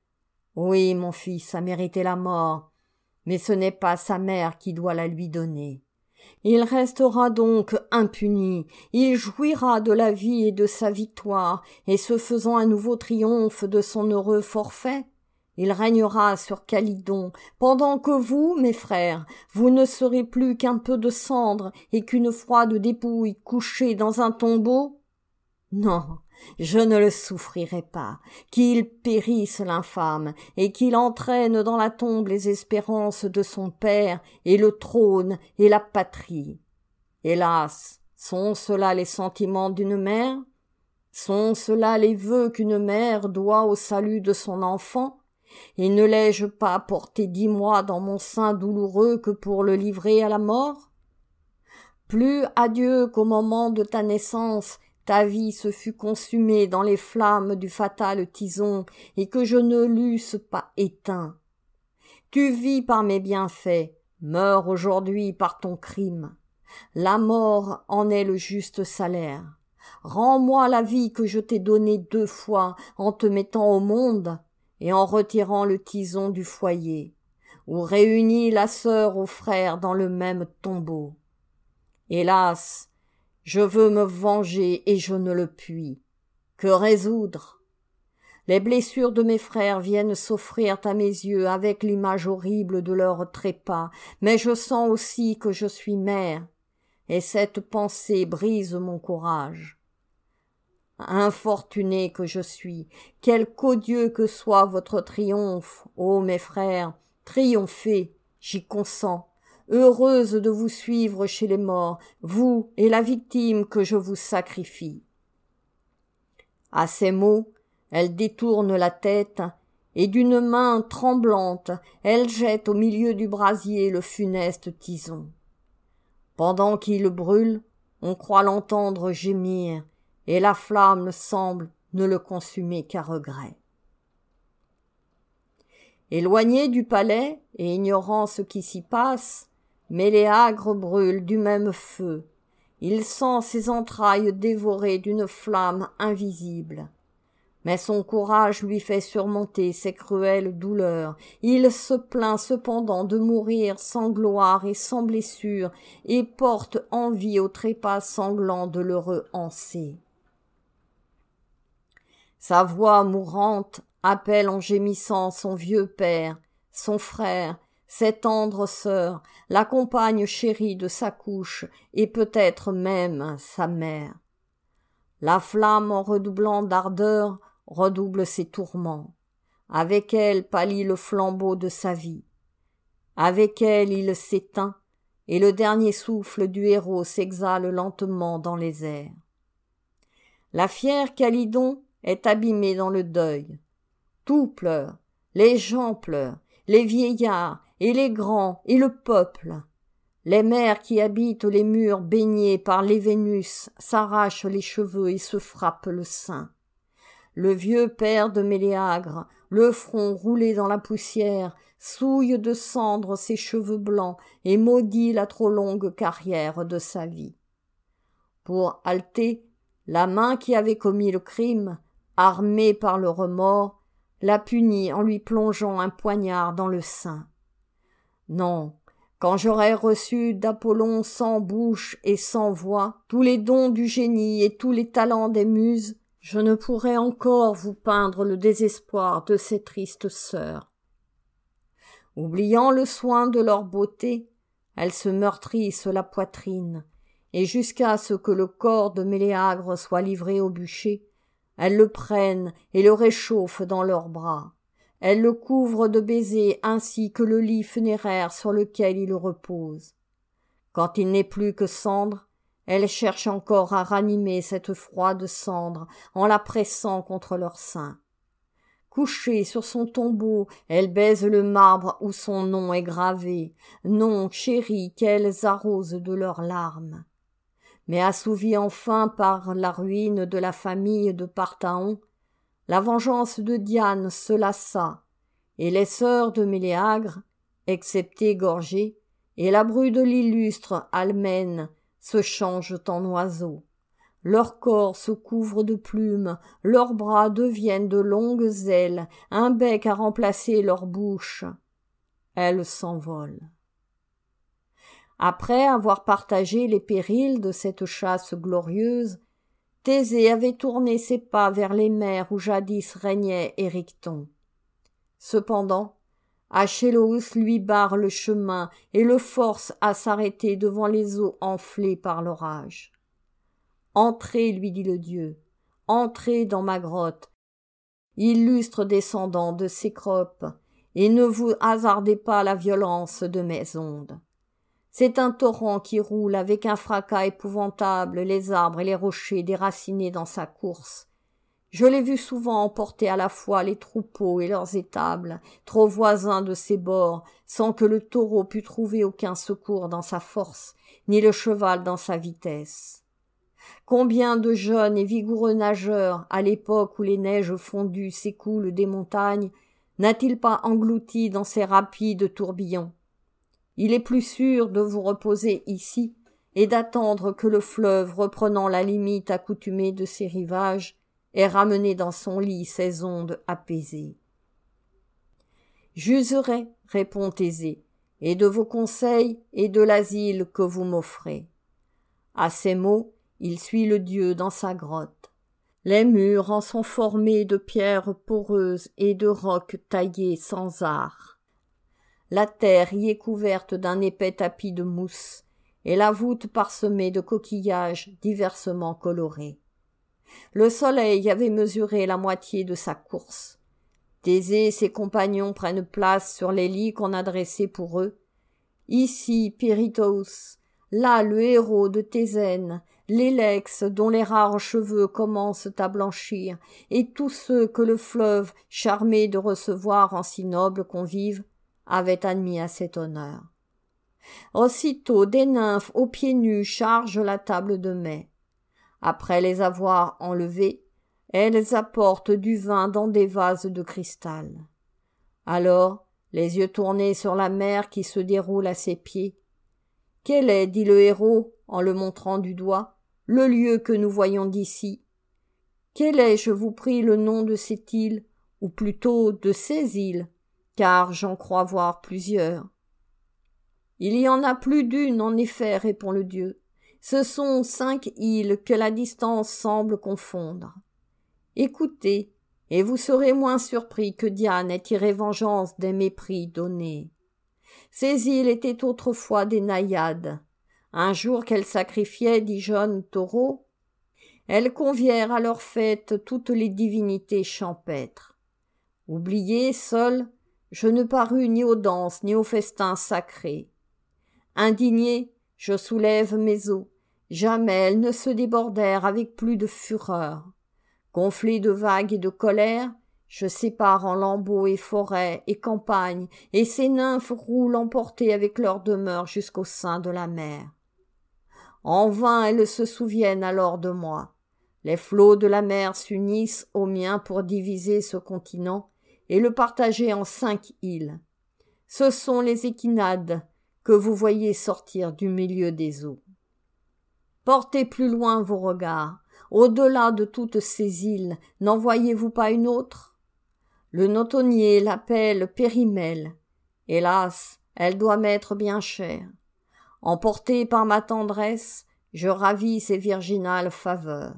Oui, mon fils a mérité la mort, mais ce n'est pas sa mère qui doit la lui donner. Il restera donc impuni, il jouira de la vie et de sa victoire, et se faisant un nouveau triomphe de son heureux forfait, il régnera sur Calydon, pendant que vous, mes frères, vous ne serez plus qu'un peu de cendre et qu'une froide dépouille couchée dans un tombeau? Non, je ne le souffrirai pas, qu'il périsse l'infâme, et qu'il entraîne dans la tombe les espérances de son père, et le trône, et la patrie. Hélas, sont cela les sentiments d'une mère? Sont cela les vœux qu'une mère doit au salut de son enfant? Et ne l'ai-je pas porté dix mois dans mon sein douloureux que pour le livrer à la mort? Plus adieu qu'au moment de ta naissance, ta vie se fût consumée dans les flammes du fatal tison, et que je ne l'eusse pas éteint. Tu vis par mes bienfaits, Meurs aujourd'hui par ton crime. La mort en est le juste salaire. Rends-moi la vie que je t'ai donnée deux fois en te mettant au monde et en retirant le tison du foyer, ou réunis la sœur au frère dans le même tombeau. Hélas, je veux me venger et je ne le puis. Que résoudre? Les blessures de mes frères viennent s'offrir à mes yeux avec l'image horrible de leurs trépas, mais je sens aussi que je suis mère, et cette pensée brise mon courage. Infortuné que je suis, quelque odieux que soit votre triomphe, ô mes frères, triomphez, j'y consens, heureuse de vous suivre chez les morts, vous et la victime que je vous sacrifie. À ces mots, elle détourne la tête, et d'une main tremblante, elle jette au milieu du brasier le funeste tison. Pendant qu'il brûle, on croit l'entendre gémir, et la flamme semble ne le consumer qu'à regret. Éloigné du palais et ignorant ce qui s'y passe, Méléagre brûle du même feu. Il sent ses entrailles dévorées d'une flamme invisible. Mais son courage lui fait surmonter ces cruelles douleurs. Il se plaint cependant de mourir sans gloire et sans blessure, et porte envie au trépas sanglant de l'heureux Ancée. Sa voix mourante appelle en gémissant son vieux père, son frère, ses tendres sœurs, la compagne chérie de sa couche, et peut-être même sa mère. La flamme, en redoublant d'ardeur, redouble ses tourments. Avec elle pâlit le flambeau de sa vie. Avec elle il s'éteint, et le dernier souffle du héros s'exhale lentement dans les airs. La fière Calydon est abîmée dans le deuil. Tout pleure, les gens pleurent, les vieillards et les grands et le peuple. Les mères qui habitent les murs baignés par les Vénus s'arrachent les cheveux et se frappent le sein. Le vieux père de Méléagre, le front roulé dans la poussière, souille de cendres ses cheveux blancs et maudit la trop longue carrière de sa vie. Pour Altée, la main qui avait commis le crime, armée par le remords, la punit en lui plongeant un poignard dans le sein. Non, quand j'aurai reçu d'Apollon sans bouche et sans voix tous les dons du génie et tous les talents des muses, je ne pourrai encore vous peindre le désespoir de ces tristes sœurs. Oubliant le soin de leur beauté, elles se meurtrissent la poitrine, et jusqu'à ce que le corps de Méléagre soit livré au bûcher, elles le prennent et le réchauffent dans leurs bras. Elles le couvrent de baisers ainsi que le lit funéraire sur lequel il repose. Quand il n'est plus que cendre, elles cherchent encore à ranimer cette froide cendre en la pressant contre leur sein. Couchée sur son tombeau, elles baisent le marbre où son nom est gravé, nom chéri qu'elles arrosent de leurs larmes. Mais assouvies enfin par la ruine de la famille de Parthaon, la vengeance de Diane se lassa, et les sœurs de Méléagre, excepté Gorgée, et la bru de l'illustre Almène, se changent en oiseaux. Leurs corps se couvrent de plumes, leurs bras deviennent de longues ailes, un bec a remplacé leur bouche. Elles s'envolent. Après avoir partagé les périls de cette chasse glorieuse, Thésée avait tourné ses pas vers les mers où jadis régnait Éricton. Cependant, Achéloüs lui barre le chemin et le force à s'arrêter devant les eaux enflées par l'orage. « Entrez, lui dit le dieu, entrez dans ma grotte, illustre descendant de Cécrope, et ne vous hasardez pas la violence de mes ondes. C'est un torrent qui roule avec un fracas épouvantable les arbres et les rochers déracinés dans sa course. Je l'ai vu souvent emporter à la fois les troupeaux et leurs étables, trop voisins de ses bords, sans que le taureau pût trouver aucun secours dans sa force, ni le cheval dans sa vitesse. Combien de jeunes et vigoureux nageurs, à l'époque où les neiges fondues s'écoulent des montagnes, n'a-t-il pas englouti dans ces rapides tourbillons? Il est plus sûr de vous reposer ici et d'attendre que le fleuve, reprenant la limite accoutumée de ses rivages, ait ramené dans son lit ses ondes apaisées. J'userai, répond Thésée, et de vos conseils et de l'asile que vous m'offrez. À ces mots, il suit le dieu dans sa grotte. Les murs en sont formés de pierres poreuses et de rocs taillés sans art. La terre y est couverte d'un épais tapis de mousse, et la voûte parsemée de coquillages diversement colorés. Le soleil avait mesuré la moitié de sa course. Thésée et ses compagnons prennent place sur les lits qu'on a dressés pour eux. Ici Pirithous, là le héros de Thésène, l'élex dont les rares cheveux commencent à blanchir, et tous ceux que le fleuve, charmé de recevoir en si nobles convives, avait admis à cet honneur. Aussitôt des nymphes aux pieds nus chargent la table de mets. Après les avoir enlevées, elles apportent du vin dans des vases de cristal. Alors, les yeux tournés sur la mer qui se déroule à ses pieds, « Quel est, dit le héros, en le montrant du doigt, le lieu que nous voyons d'ici? Quel est, je vous prie, le nom de cette île, ou plutôt de ces îles, car j'en crois voir plusieurs. » « Il y en a plus d'une, en effet, répond le dieu. Ce sont cinq îles que la distance semble confondre. Écoutez, et vous serez moins surpris que Diane ait tiré vengeance des mépris donnés. Ces îles étaient autrefois des naïades. Un jour qu'elles sacrifiaient dix jeunes taureaux, elles convièrent à leur fête toutes les divinités champêtres. Oublié, seul, je ne parus ni aux danses ni aux festins sacrés. Indigné, je soulève mes eaux. Jamais elles ne se débordèrent avec plus de fureur. Gonflé de vagues et de colère, je sépare en lambeaux et forêts et campagnes, et ces nymphes roulent emportées avec leur demeure jusqu'au sein de la mer. En vain elles se souviennent alors de moi. Les flots de la mer s'unissent aux miens pour diviser ce continent et le partager en cinq îles. Ce sont les échinades que vous voyez sortir du milieu des eaux. Portez plus loin vos regards. Au-delà de toutes ces îles, n'en voyez-vous pas une autre? Le notonnier l'appelle Périmèle. Hélas, elle doit m'être bien chère. Emporté par ma tendresse, je ravis ses virginales faveurs.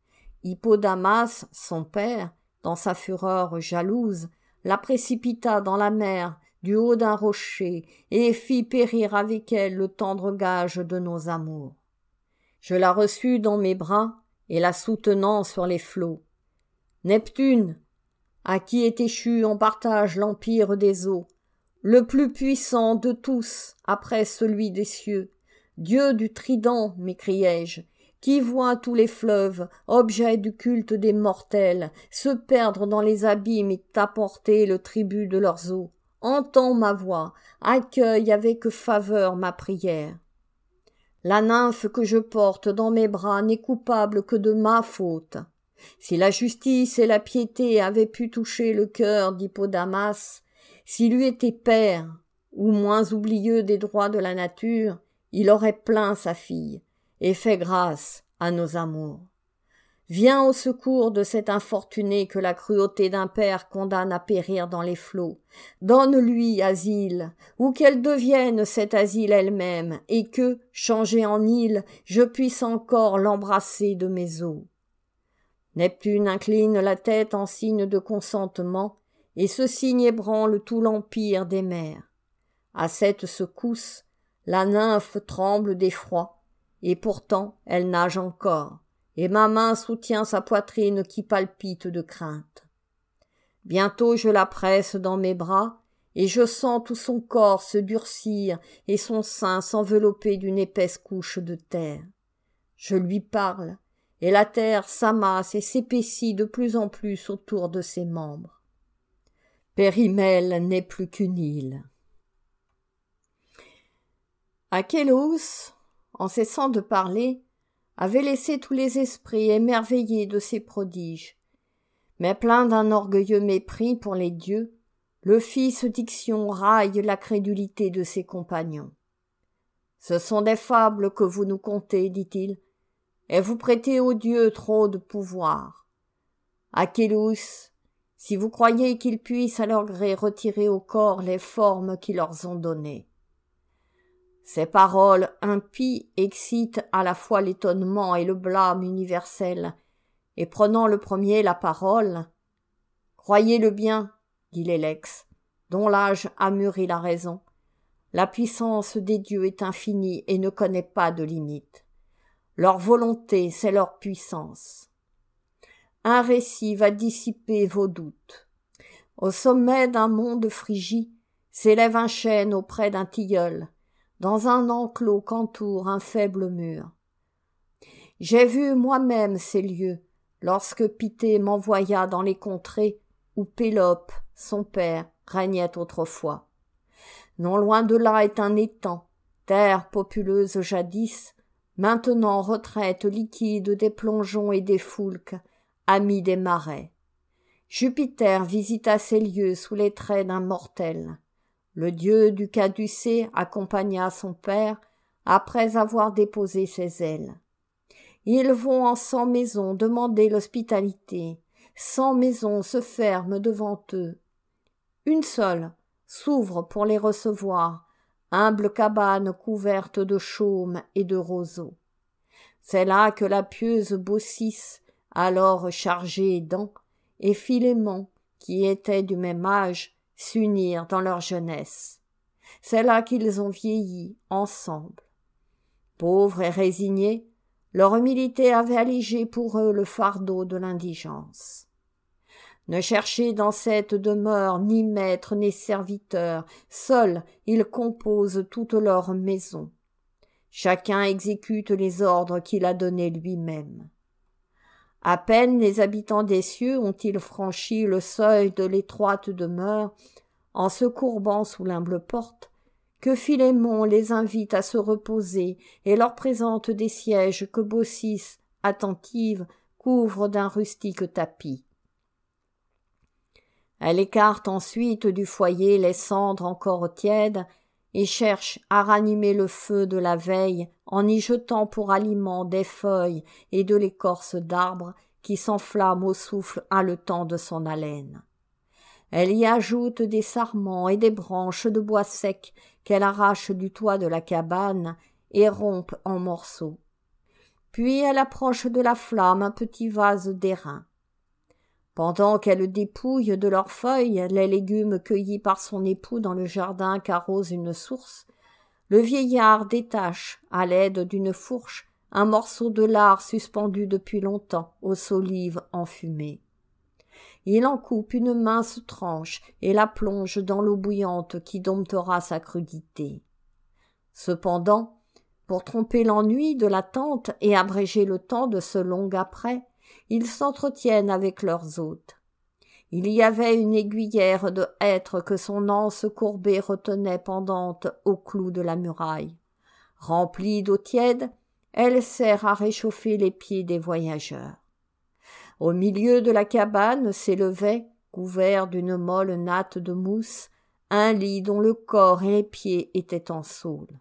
Hippodamas, son père, dans sa fureur jalouse, la précipita dans la mer du haut d'un rocher et fit périr avec elle le tendre gage de nos amours. Je la reçus dans mes bras et la soutenant sur les flots. Neptune, à qui est échu en partage l'empire des eaux, le plus puissant de tous après celui des cieux, Dieu du trident, m'écriai-je, qui voit tous les fleuves, objets du culte des mortels, se perdre dans les abîmes et t'apporter le tribut de leurs eaux. Entends ma voix, accueille avec faveur ma prière. La nymphe que je porte dans mes bras n'est coupable que de ma faute. Si la justice et la piété avaient pu toucher le cœur d'Hippodamas, s'il eût été père, ou moins oublieux des droits de la nature, il aurait plaint sa fille et fait grâce à nos amours. Viens au secours de cet infortuné que la cruauté d'un père condamne à périr dans les flots. Donne-lui asile, ou qu'elle devienne cet asile elle-même, et que, changée en île, je puisse encore l'embrasser de mes os. Neptune incline la tête en signe de consentement, et ce signe ébranle tout l'empire des mers. À cette secousse, la nymphe tremble d'effroi, et pourtant elle nage encore, et ma main soutient sa poitrine qui palpite de crainte. Bientôt je la presse dans mes bras, et je sens tout son corps se durcir et son sein s'envelopper d'une épaisse couche de terre. Je lui parle, et la terre s'amasse et s'épaissit de plus en plus autour de ses membres. Périmèle n'est plus qu'une île. Achéloüs, en cessant de parler, avait laissé tous les esprits émerveillés de ses prodiges, mais plein d'un orgueilleux mépris pour les dieux, le fils d'Ixion raille la crédulité de ses compagnons. « Ce sont des fables que vous nous contez, dit-il, et vous prêtez aux dieux trop de pouvoir. Achéloüs, si vous croyez qu'ils puissent à leur gré retirer au corps les formes qui leur ont données. » Ces paroles impies excitent à la fois l'étonnement et le blâme universel, et prenant le premier la parole, « Croyez-le bien, dit l'Élex, dont l'âge a mûri la raison. La puissance des dieux est infinie et ne connaît pas de limite. Leur volonté, c'est leur puissance. Un récit va dissiper vos doutes. Au sommet d'un monde phrygie s'élève un chêne auprès d'un tilleul, dans un enclos qu'entoure un faible mur. J'ai vu moi-même ces lieux, lorsque Pitthée m'envoya dans les contrées où Pélope, son père, régnait autrefois. Non loin de là est un étang, terre populeuse jadis, maintenant retraite liquide des plongeons et des foulques, amis des marais. Jupiter visita ces lieux sous les traits d'un mortel. Le dieu du caducée accompagna son père après avoir déposé ses ailes. Ils vont en cent maisons demander l'hospitalité. Cent maisons se ferment devant eux. Une seule s'ouvre pour les recevoir, humble cabane couverte de chaumes et de roseaux. C'est là que la pieuse Baucis, alors chargée d'aidants, et Philémon, qui étaient du même âge, s'unirent dans leur jeunesse. C'est là qu'ils ont vieilli ensemble. Pauvres et résignés, leur humilité avait allégé pour eux le fardeau de l'indigence. Ne cherchez dans cette demeure ni maître ni serviteur, seuls ils composent toute leur maison. Chacun exécute les ordres qu'il a donnés lui-même. À peine les habitants des cieux ont-ils franchi le seuil de l'étroite demeure, en se courbant sous l'humble porte, que Philémon les invite à se reposer et leur présente des sièges que Baucis, attentive, couvre d'un rustique tapis. Elle écarte ensuite du foyer les cendres encore tièdes et cherche à ranimer le feu de la veille en y jetant pour aliment des feuilles et de l'écorce d'arbres qui s'enflamment au souffle haletant de son haleine. Elle y ajoute des sarments et des branches de bois sec qu'elle arrache du toit de la cabane et rompt en morceaux. Puis elle approche de la flamme un petit vase d'airain. Pendant qu'elle dépouille de leurs feuilles les légumes cueillis par son époux dans le jardin qu'arrose une source, le vieillard détache, à l'aide d'une fourche, un morceau de lard suspendu depuis longtemps aux solives enfumées. Il en coupe une mince tranche et la plonge dans l'eau bouillante qui domptera sa crudité. Cependant, pour tromper l'ennui de l'attente et abréger le temps de ce long après, ils s'entretiennent avec leurs hôtes. Il y avait une aiguillère de hêtre que son anse courbée retenait pendante au clou de la muraille. Remplie d'eau tiède, elle sert à réchauffer les pieds des voyageurs. Au milieu de la cabane s'élevait, couvert d'une molle natte de mousse, un lit dont le corps et les pieds étaient en saule.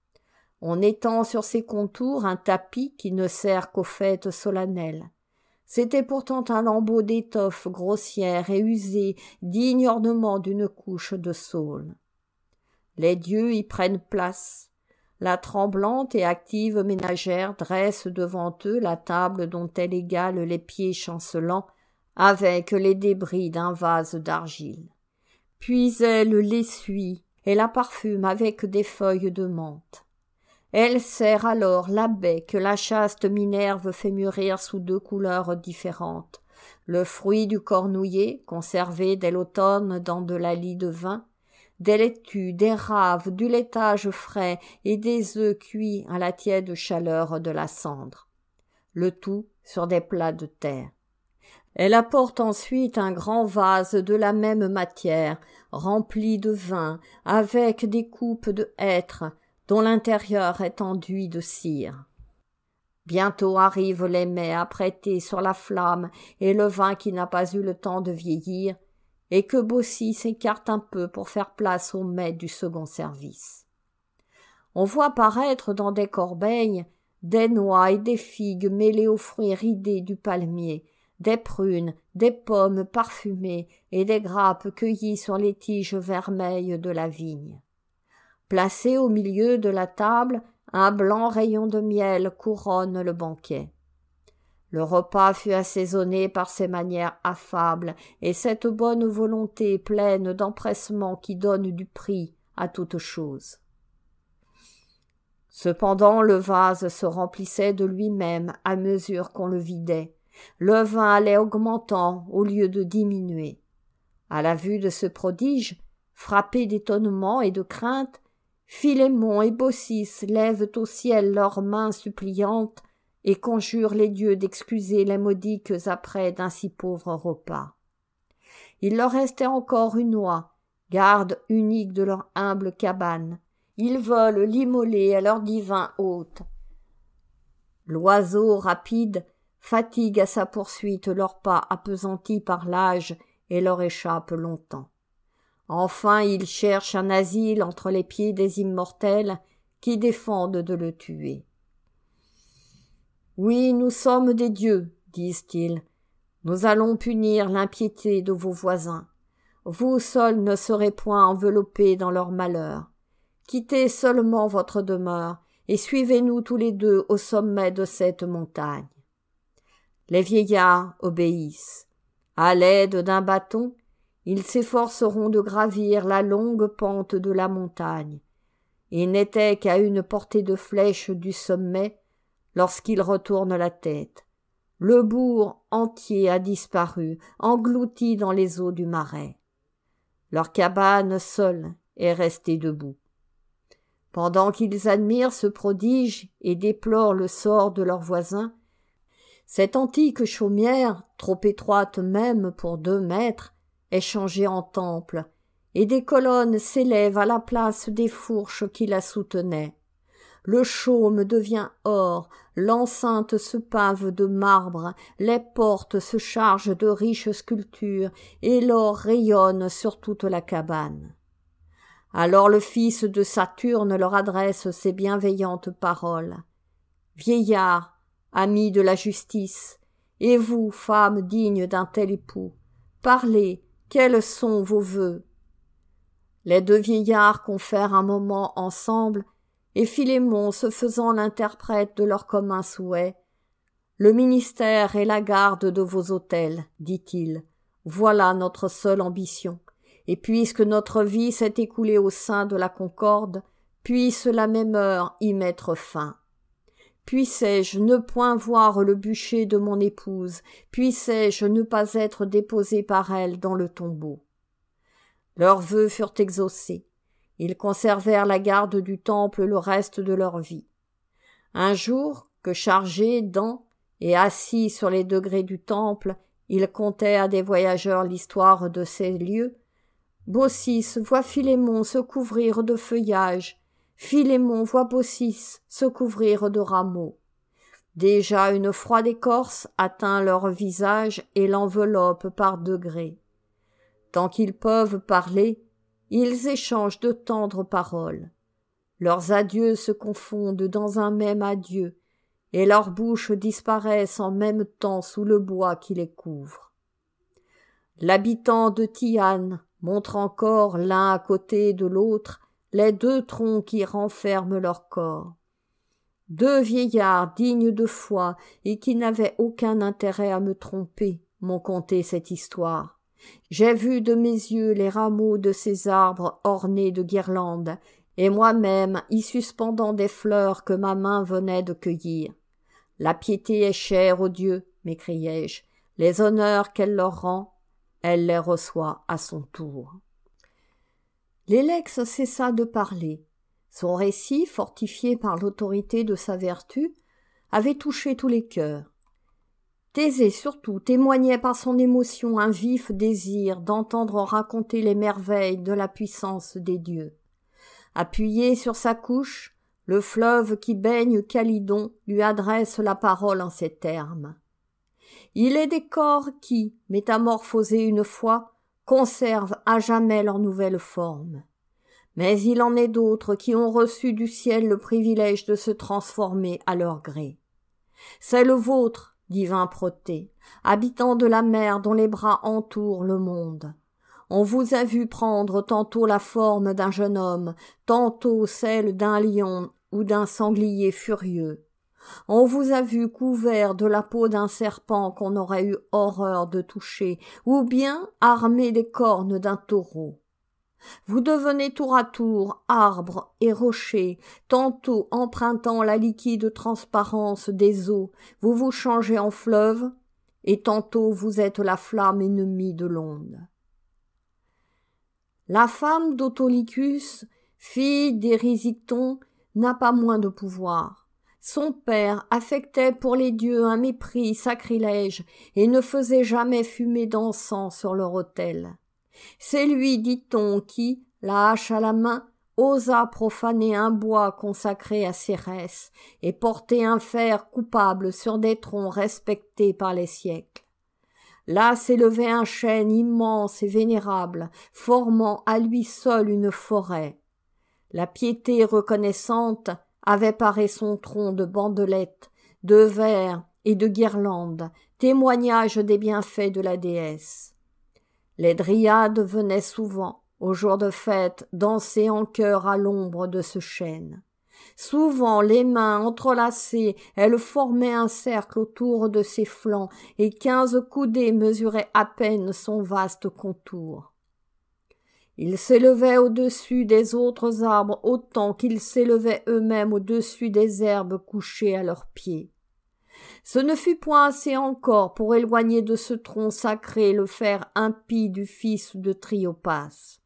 On étend sur ses contours un tapis qui ne sert qu'aux fêtes solennelles. C'était pourtant un lambeau d'étoffe grossière et usée, digne ornement d'une couche de saule. Les dieux y prennent place. La tremblante et active ménagère dresse devant eux la table dont elle égale les pieds chancelants avec les débris d'un vase d'argile. Puis elle l'essuie et la parfume avec des feuilles de menthe. Elle sert alors la baie que la chaste Minerve fait mûrir sous deux couleurs différentes, le fruit du cornouiller, conservé dès l'automne dans de la lie de vin, des laitues, des raves, du laitage frais et des œufs cuits à la tiède chaleur de la cendre. Le tout sur des plats de terre. Elle apporte ensuite un grand vase de la même matière, rempli de vin, avec des coupes de hêtre, dont l'intérieur est enduit de cire. Bientôt arrivent les mets à prêter sur la flamme et le vin qui n'a pas eu le temps de vieillir, et que Baucis s'écarte un peu pour faire place au mets du second service. On voit paraître dans des corbeilles des noix et des figues mêlées aux fruits ridés du palmier, des prunes, des pommes parfumées et des grappes cueillies sur les tiges vermeilles de la vigne. Placé au milieu de la table, un blanc rayon de miel couronne le banquet. Le repas fut assaisonné par ces manières affables et cette bonne volonté pleine d'empressement qui donne du prix à toute chose. Cependant le vase se remplissait de lui-même à mesure qu'on le vidait. Le vin allait augmentant au lieu de diminuer. À la vue de ce prodige, frappés d'étonnement et de crainte, Philémon et Baucis lèvent au ciel leurs mains suppliantes et conjurent les dieux d'excuser les modiques apprêts d'un si pauvre repas. Il leur restait encore une oie, garde unique de leur humble cabane. Ils veulent l'immoler à leur divin hôte. L'oiseau rapide fatigue à sa poursuite leurs pas appesantis par l'âge et leur échappe longtemps. Enfin ils cherchent un asile entre les pieds des immortels qui défendent de le tuer. « Oui, nous sommes des dieux, disent-ils. Nous allons punir l'impiété de vos voisins. Vous seuls ne serez point enveloppés dans leur malheur. Quittez seulement votre demeure et suivez-nous tous les deux au sommet de cette montagne. » Les vieillards obéissent. À l'aide d'un bâton, ils s'efforceront de gravir la longue pente de la montagne. Ils n'étaient qu'à une portée de flèche du sommet lorsqu'ils retournent la tête. Le bourg entier a disparu, englouti dans les eaux du marais. Leur cabane seule est restée debout. Pendant qu'ils admirent ce prodige et déplorent le sort de leurs voisins, cette antique chaumière, trop étroite même pour deux mètres, est changée en temple, et des colonnes s'élèvent à la place des fourches qui la soutenaient. Le chaume devient or, l'enceinte se pave de marbre, les portes se chargent de riches sculptures, et l'or rayonne sur toute la cabane. Alors le fils de Saturne leur adresse ces bienveillantes paroles. « Vieillards, amis de la justice, et vous, femmes dignes d'un tel époux, parlez, quels sont vos vœux ?» Les deux vieillards confèrent un moment ensemble, et Philémon, se faisant l'interprète de leur commun souhait, « Le ministère et la garde de vos autels, dit-il, voilà notre seule ambition. Et puisque notre vie s'est écoulée au sein de la concorde, puisse la même heure y mettre fin. Puissais-je ne point voir le bûcher de mon épouse, puissais-je ne pas être déposé par elle dans le tombeau. » Leurs vœux furent exaucés. Ils conservèrent la garde du temple le reste de leur vie. Un jour, que chargés dans et assis sur les degrés du temple, ils contaient à des voyageurs l'histoire de ces lieux, Baucis voit Philémon se couvrir de feuillage, Philémon voit Baucis se couvrir de rameaux. Déjà une froide écorce atteint leur visage et l'enveloppe par degrés. Tant qu'ils peuvent parler, ils échangent de tendres paroles. Leurs adieux se confondent dans un même adieu, et leurs bouches disparaissent en même temps sous le bois qui les couvre. L'habitant de Tyane montre encore l'un à côté de l'autre les deux troncs qui renferment leur corps. Deux vieillards dignes de foi et qui n'avaient aucun intérêt à me tromper m'ont conté cette histoire. J'ai vu de mes yeux les rameaux de ces arbres ornés de guirlandes, et moi-même y suspendant des fleurs que ma main venait de cueillir. La piété est chère aux dieux, m'écriai-je. Les honneurs qu'elle leur rend, elle les reçoit à son tour. L'élex cessa de parler. Son récit, fortifié par l'autorité de sa vertu, avait touché tous les cœurs. Thésée surtout témoignait par son émotion un vif désir d'entendre raconter les merveilles de la puissance des dieux. Appuyé sur sa couche, le fleuve qui baigne Calydon lui adresse la parole en ces termes. Il est des corps qui, métamorphosés une fois, conservent à jamais leur nouvelle forme. Mais il en est d'autres qui ont reçu du ciel le privilège de se transformer à leur gré. C'est le vôtre, divin Protée, habitant de la mer dont les bras entourent le monde. On vous a vu prendre tantôt la forme d'un jeune homme, tantôt celle d'un lion ou d'un sanglier furieux. On vous a vu couvert de la peau d'un serpent qu'on aurait eu horreur de toucher, ou bien armé des cornes d'un taureau. Vous devenez tour à tour arbre et rocher, tantôt empruntant la liquide transparence des eaux, vous vous changez en fleuve, et tantôt vous êtes la flamme ennemie de l'onde. La femme d'Autolycus, fille d'Érysicton, n'a pas moins de pouvoir. Son père affectait pour les dieux un mépris sacrilège et ne faisait jamais fumer d'encens sur leur autel. C'est lui, dit-on, qui, la hache à la main, osa profaner un bois consacré à Cérès et porter un fer coupable sur des troncs respectés par les siècles. Là s'élevait un chêne immense et vénérable, formant à lui seul une forêt. La piété reconnaissante avait paré son tronc de bandelettes, de vers et de guirlandes, témoignage des bienfaits de la déesse. Les dryades venaient souvent, au jour de fête, danser en chœur à l'ombre de ce chêne. Souvent, les mains entrelacées, elles formaient un cercle autour de ses flancs, et quinze coudées mesuraient à peine son vaste contour. Ils s'élevaient au-dessus des autres arbres autant qu'ils s'élevaient eux-mêmes au-dessus des herbes couchées à leurs pieds. Ce ne fut point assez encore pour éloigner de ce tronc sacré le fer impie du fils de Triopas.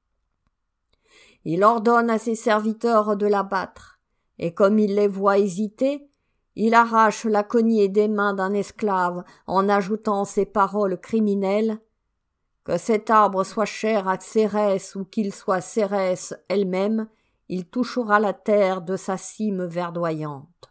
Il ordonne à ses serviteurs de l'abattre, et comme il les voit hésiter, il arrache la cognée des mains d'un esclave en ajoutant ces paroles criminelles: que cet arbre soit cher à Cérès ou qu'il soit Cérès elle-même, il touchera la terre de sa cime verdoyante.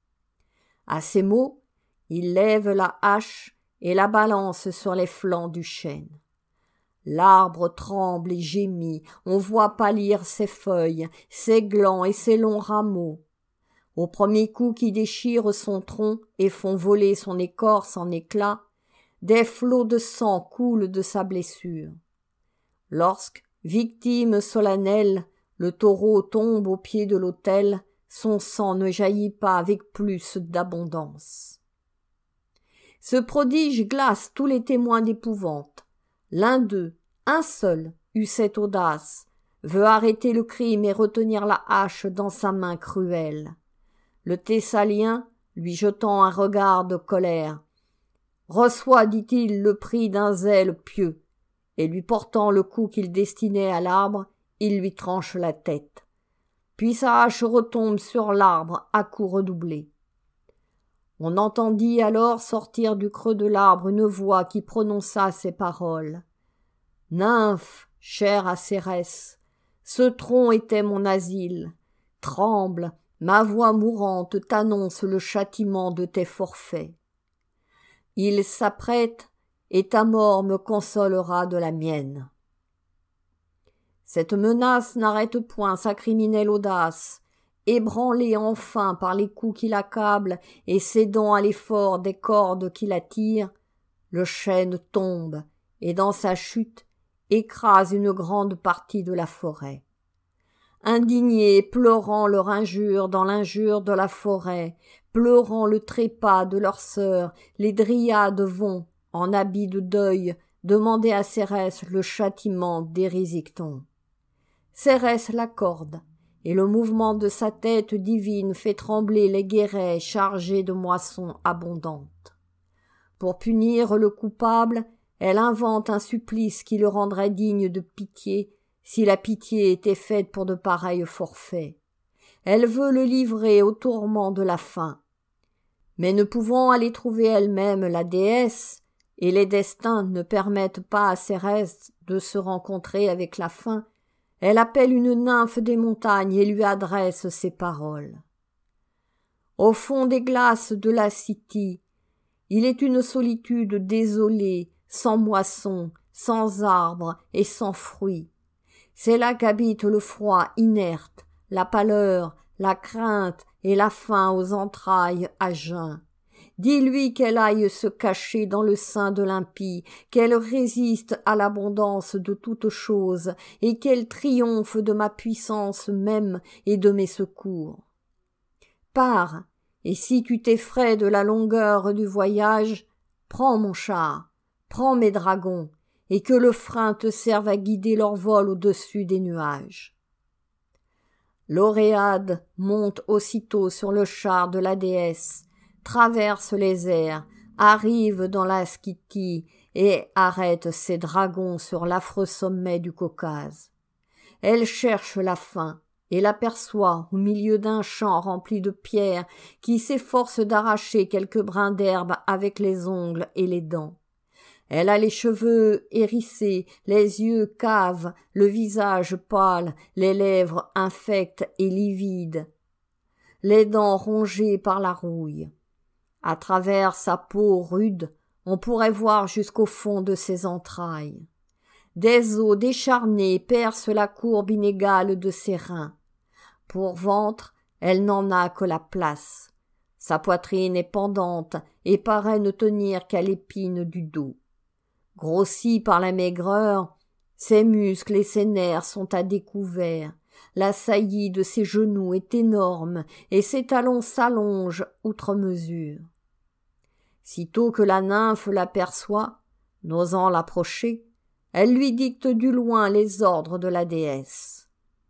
À ces mots, il lève la hache et la balance sur les flancs du chêne. L'arbre tremble et gémit, on voit pâlir ses feuilles, ses glands et ses longs rameaux. Au premier coup qui déchirent son tronc et font voler son écorce en éclats, des flots de sang coulent de sa blessure. Lorsque, victime solennelle, le taureau tombe au pied de l'autel, son sang ne jaillit pas avec plus d'abondance. Ce prodige glace tous les témoins d'épouvante. L'un d'eux, un seul, eut cette audace, veut arrêter le crime et retenir la hache dans sa main cruelle. Le Thessalien, lui jetant un regard de colère, reçoit, dit-il, le prix d'un zèle pieux, et lui portant le coup qu'il destinait à l'arbre, il lui tranche la tête. Puis sa hache retombe sur l'arbre à coups redoublés. On entendit alors sortir du creux de l'arbre une voix qui prononça ces paroles. « Nymphe, chère à Cérès, ce tronc était mon asile. Tremble, ma voix mourante t'annonce le châtiment de tes forfaits. Il s'apprête, et ta mort me consolera de la mienne. » Cette menace n'arrête point sa criminelle audace. Ébranlé enfin par les coups qui l'accablent et cédant à l'effort des cordes qui l'attirent, le chêne tombe et dans sa chute écrase une grande partie de la forêt. Indignés, pleurant leur injure dans l'injure de la forêt, pleurant le trépas de leur sœur, les dryades vont, en habit de deuil, demander à Cérès le châtiment d'Érysicton. Cérès l'accorde, et le mouvement de sa tête divine fait trembler les guérets chargés de moissons abondantes. Pour punir le coupable, elle invente un supplice qui le rendrait digne de pitié, si la pitié était faite pour de pareils forfaits. Elle veut le livrer au tourment de la faim. Mais ne pouvant aller trouver elle-même la déesse, et les destins ne permettent pas à Cérès de se rencontrer avec la faim, elle appelle une nymphe des montagnes et lui adresse ces paroles. Au fond des glaces de la Scythie, il est une solitude désolée, sans moisson, sans arbres et sans fruits. C'est là qu'habite le froid inerte, la pâleur, la crainte et la faim aux entrailles à jeun. Dis-lui qu'elle aille se cacher dans le sein de l'impie, qu'elle résiste à l'abondance de toutes choses, et qu'elle triomphe de ma puissance même et de mes secours. Pars, et si tu t'effraies de la longueur du voyage, prends mon char, prends mes dragons, et que le frein te serve à guider leur vol au-dessus des nuages. L'Oréade monte aussitôt sur le char de la déesse, traverse les airs, arrive dans la Skythie et arrête ses dragons sur l'affreux sommet du Caucase. Elle cherche la faim et l'aperçoit au milieu d'un champ rempli de pierres qui s'efforce d'arracher quelques brins d'herbe avec les ongles et les dents. Elle a les cheveux hérissés, les yeux caves, le visage pâle, les lèvres infectes et livides, les dents rongées par la rouille. À travers sa peau rude, on pourrait voir jusqu'au fond de ses entrailles. Des os décharnés percent la courbe inégale de ses reins. Pour ventre, elle n'en a que la place. Sa poitrine est pendante et paraît ne tenir qu'à l'épine du dos. Grossie par la maigreur, ses muscles et ses nerfs sont à découvert. La saillie de ses genoux est énorme et ses talons s'allongent outre mesure. Sitôt que la nymphe l'aperçoit, n'osant l'approcher, elle lui dicte du loin les ordres de la déesse.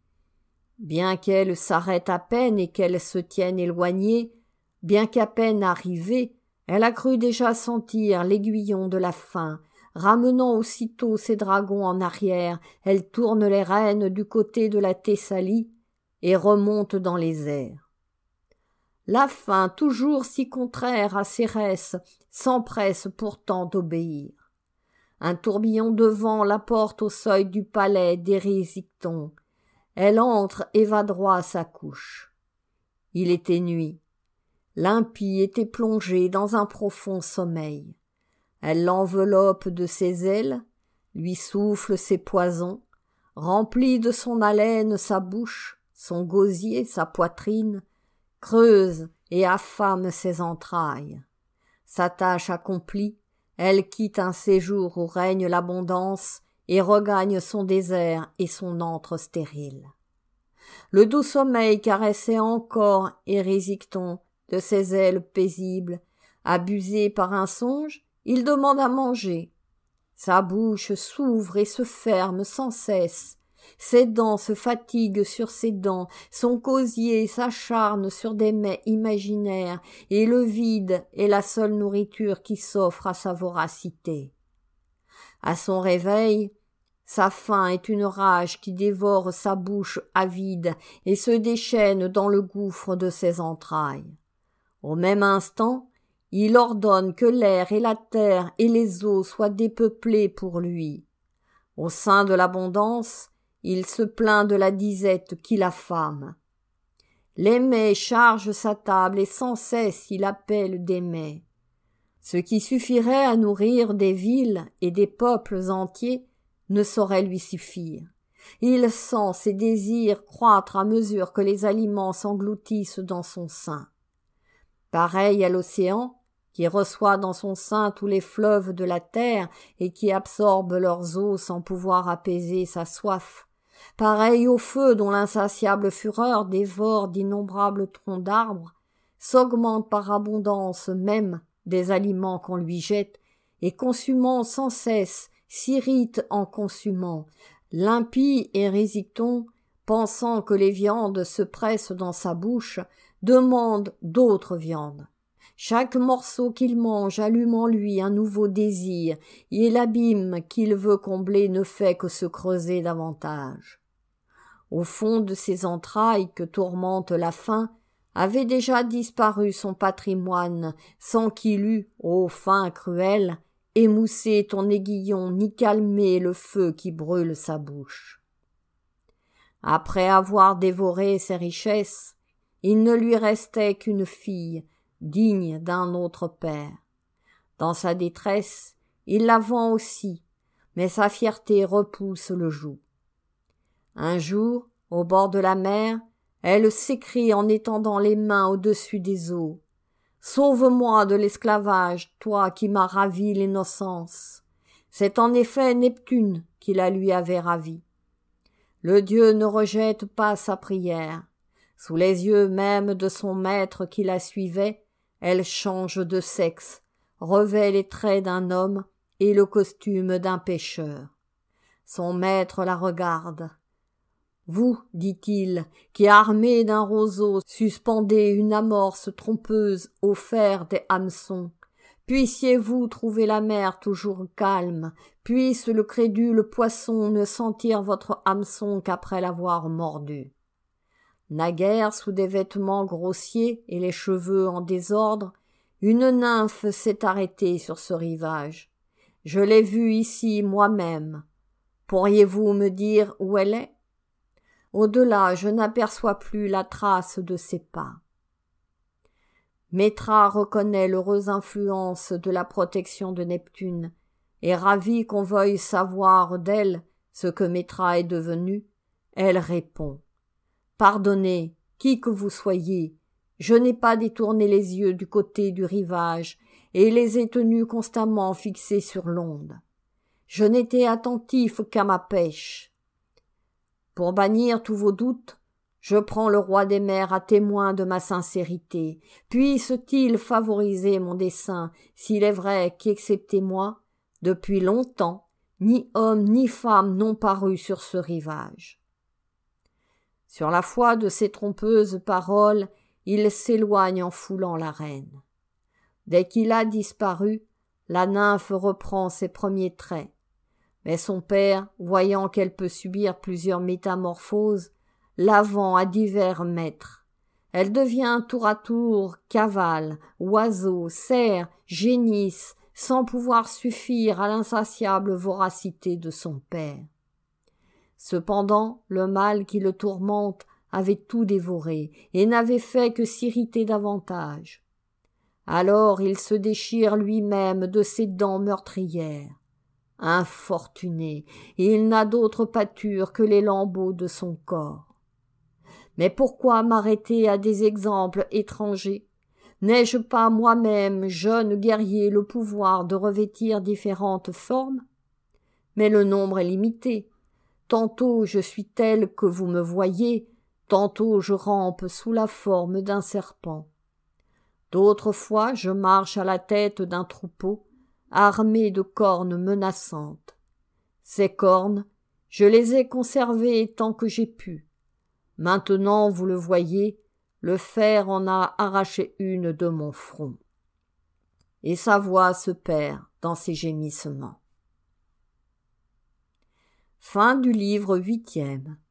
Bien qu'elle s'arrête à peine et qu'elle se tienne éloignée, bien qu'à peine arrivée, elle a cru déjà sentir l'aiguillon de la faim. Ramenant aussitôt ses dragons en arrière, elle tourne les rênes du côté de la Thessalie et remonte dans les airs. La faim, toujours si contraire à Cérès, s'empresse pourtant d'obéir. Un tourbillon de vent la porte au seuil du palais d'Érésicton. Elle entre et va droit à sa couche. Il était nuit. L'impie était plongé dans un profond sommeil. Elle l'enveloppe de ses ailes, lui souffle ses poisons, remplit de son haleine sa bouche, son gosier, sa poitrine, creuse et affame ses entrailles. Sa tâche accomplie, elle quitte un séjour où règne l'abondance et regagne son désert et son antre stérile. Le doux sommeil caressait encore Érésicton de ses ailes paisibles. Abusé par un songe, il demande à manger. Sa bouche s'ouvre et se ferme sans cesse. Ses dents se fatiguent sur ses dents, son gosier s'acharne sur des mets imaginaires, et le vide est la seule nourriture qui s'offre à sa voracité. À son réveil, sa faim est une rage qui dévore sa bouche avide et se déchaîne dans le gouffre de ses entrailles. Au même instant, il ordonne que l'air et la terre et les eaux soient dépeuplés pour lui. Au sein de l'abondance, il se plaint de la disette qui l'affame. Les mets chargent sa table et sans cesse il appelle des mets. Ce qui suffirait à nourrir des villes et des peuples entiers ne saurait lui suffire. Il sent ses désirs croître à mesure que les aliments s'engloutissent dans son sein. Pareil à l'océan, qui reçoit dans son sein tous les fleuves de la terre et qui absorbe leurs eaux sans pouvoir apaiser sa soif. Pareil au feu dont l'insatiable fureur dévore d'innombrables troncs d'arbres, s'augmente par abondance même des aliments qu'on lui jette, et consumant sans cesse, s'irrite en consumant. L'impie Érésicton, pensant que les viandes se pressent dans sa bouche, demande d'autres viandes. Chaque morceau qu'il mange allume en lui un nouveau désir, et l'abîme qu'il veut combler ne fait que se creuser davantage. Au fond de ses entrailles que tourmente la faim, avait déjà disparu son patrimoine, sans qu'il eût, ô faim cruelle, émoussé ton aiguillon ni calmé le feu qui brûle sa bouche. Après avoir dévoré ses richesses, il ne lui restait qu'une fille, digne d'un autre père. Dans sa détresse, il la vend aussi, mais sa fierté repousse le joug. Un jour, au bord de la mer, elle s'écrie en étendant les mains au-dessus des eaux. « Sauve-moi de l'esclavage, toi qui m'as ravi l'innocence. » C'est en effet Neptune qui la lui avait ravie. Le dieu ne rejette pas sa prière. Sous les yeux même de son maître qui la suivait, elle change de sexe, revêt les traits d'un homme et le costume d'un pêcheur. Son maître la regarde. « Vous, dit-il, qui armé d'un roseau suspendez une amorce trompeuse au fer des hameçons, puissiez-vous trouver la mer toujours calme, puisse le crédule poisson ne sentir votre hameçon qu'après l'avoir mordu. » Naguère, sous des vêtements grossiers et les cheveux en désordre, une nymphe s'est arrêtée sur ce rivage. Je l'ai vue ici moi-même. Pourriez-vous me dire où elle est? Au-delà, je n'aperçois plus la trace de ses pas. Métra reconnaît l'heureuse influence de la protection de Neptune, et ravie qu'on veuille savoir d'elle ce que Métra est devenue, elle répond. « Pardonnez, qui que vous soyez, je n'ai pas détourné les yeux du côté du rivage et les ai tenus constamment fixés sur l'onde. Je n'étais attentif qu'à ma pêche. Pour bannir tous vos doutes, je prends le roi des mers à témoin de ma sincérité. Puisse-t-il favoriser mon dessein, s'il est vrai qu'excepté moi, depuis longtemps, ni homme ni femme n'ont paru sur ce rivage. » Sur la foi de ces trompeuses paroles, il s'éloigne en foulant la reine. Dès qu'il a disparu, la nymphe reprend ses premiers traits. Mais son père, voyant qu'elle peut subir plusieurs métamorphoses, la vend à divers maîtres. Elle devient tour à tour cavale, oiseau, cerf, génisse, sans pouvoir suffire à l'insatiable voracité de son père. Cependant, le mal qui le tourmente avait tout dévoré et n'avait fait que s'irriter davantage. Alors il se déchire lui-même de ses dents meurtrières. Infortuné, il n'a d'autre pâture que les lambeaux de son corps. Mais pourquoi m'arrêter à des exemples étrangers? N'ai-je pas moi-même, jeune guerrier, le pouvoir de revêtir différentes formes? Mais le nombre est limité. Tantôt je suis tel que vous me voyez, tantôt je rampe sous la forme d'un serpent. D'autres fois je marche à la tête d'un troupeau, armé de cornes menaçantes. Ces cornes, je les ai conservées tant que j'ai pu. Maintenant, vous le voyez, le fer en a arraché une de mon front. Et sa voix se perd dans ses gémissements. Fin du livre huitième.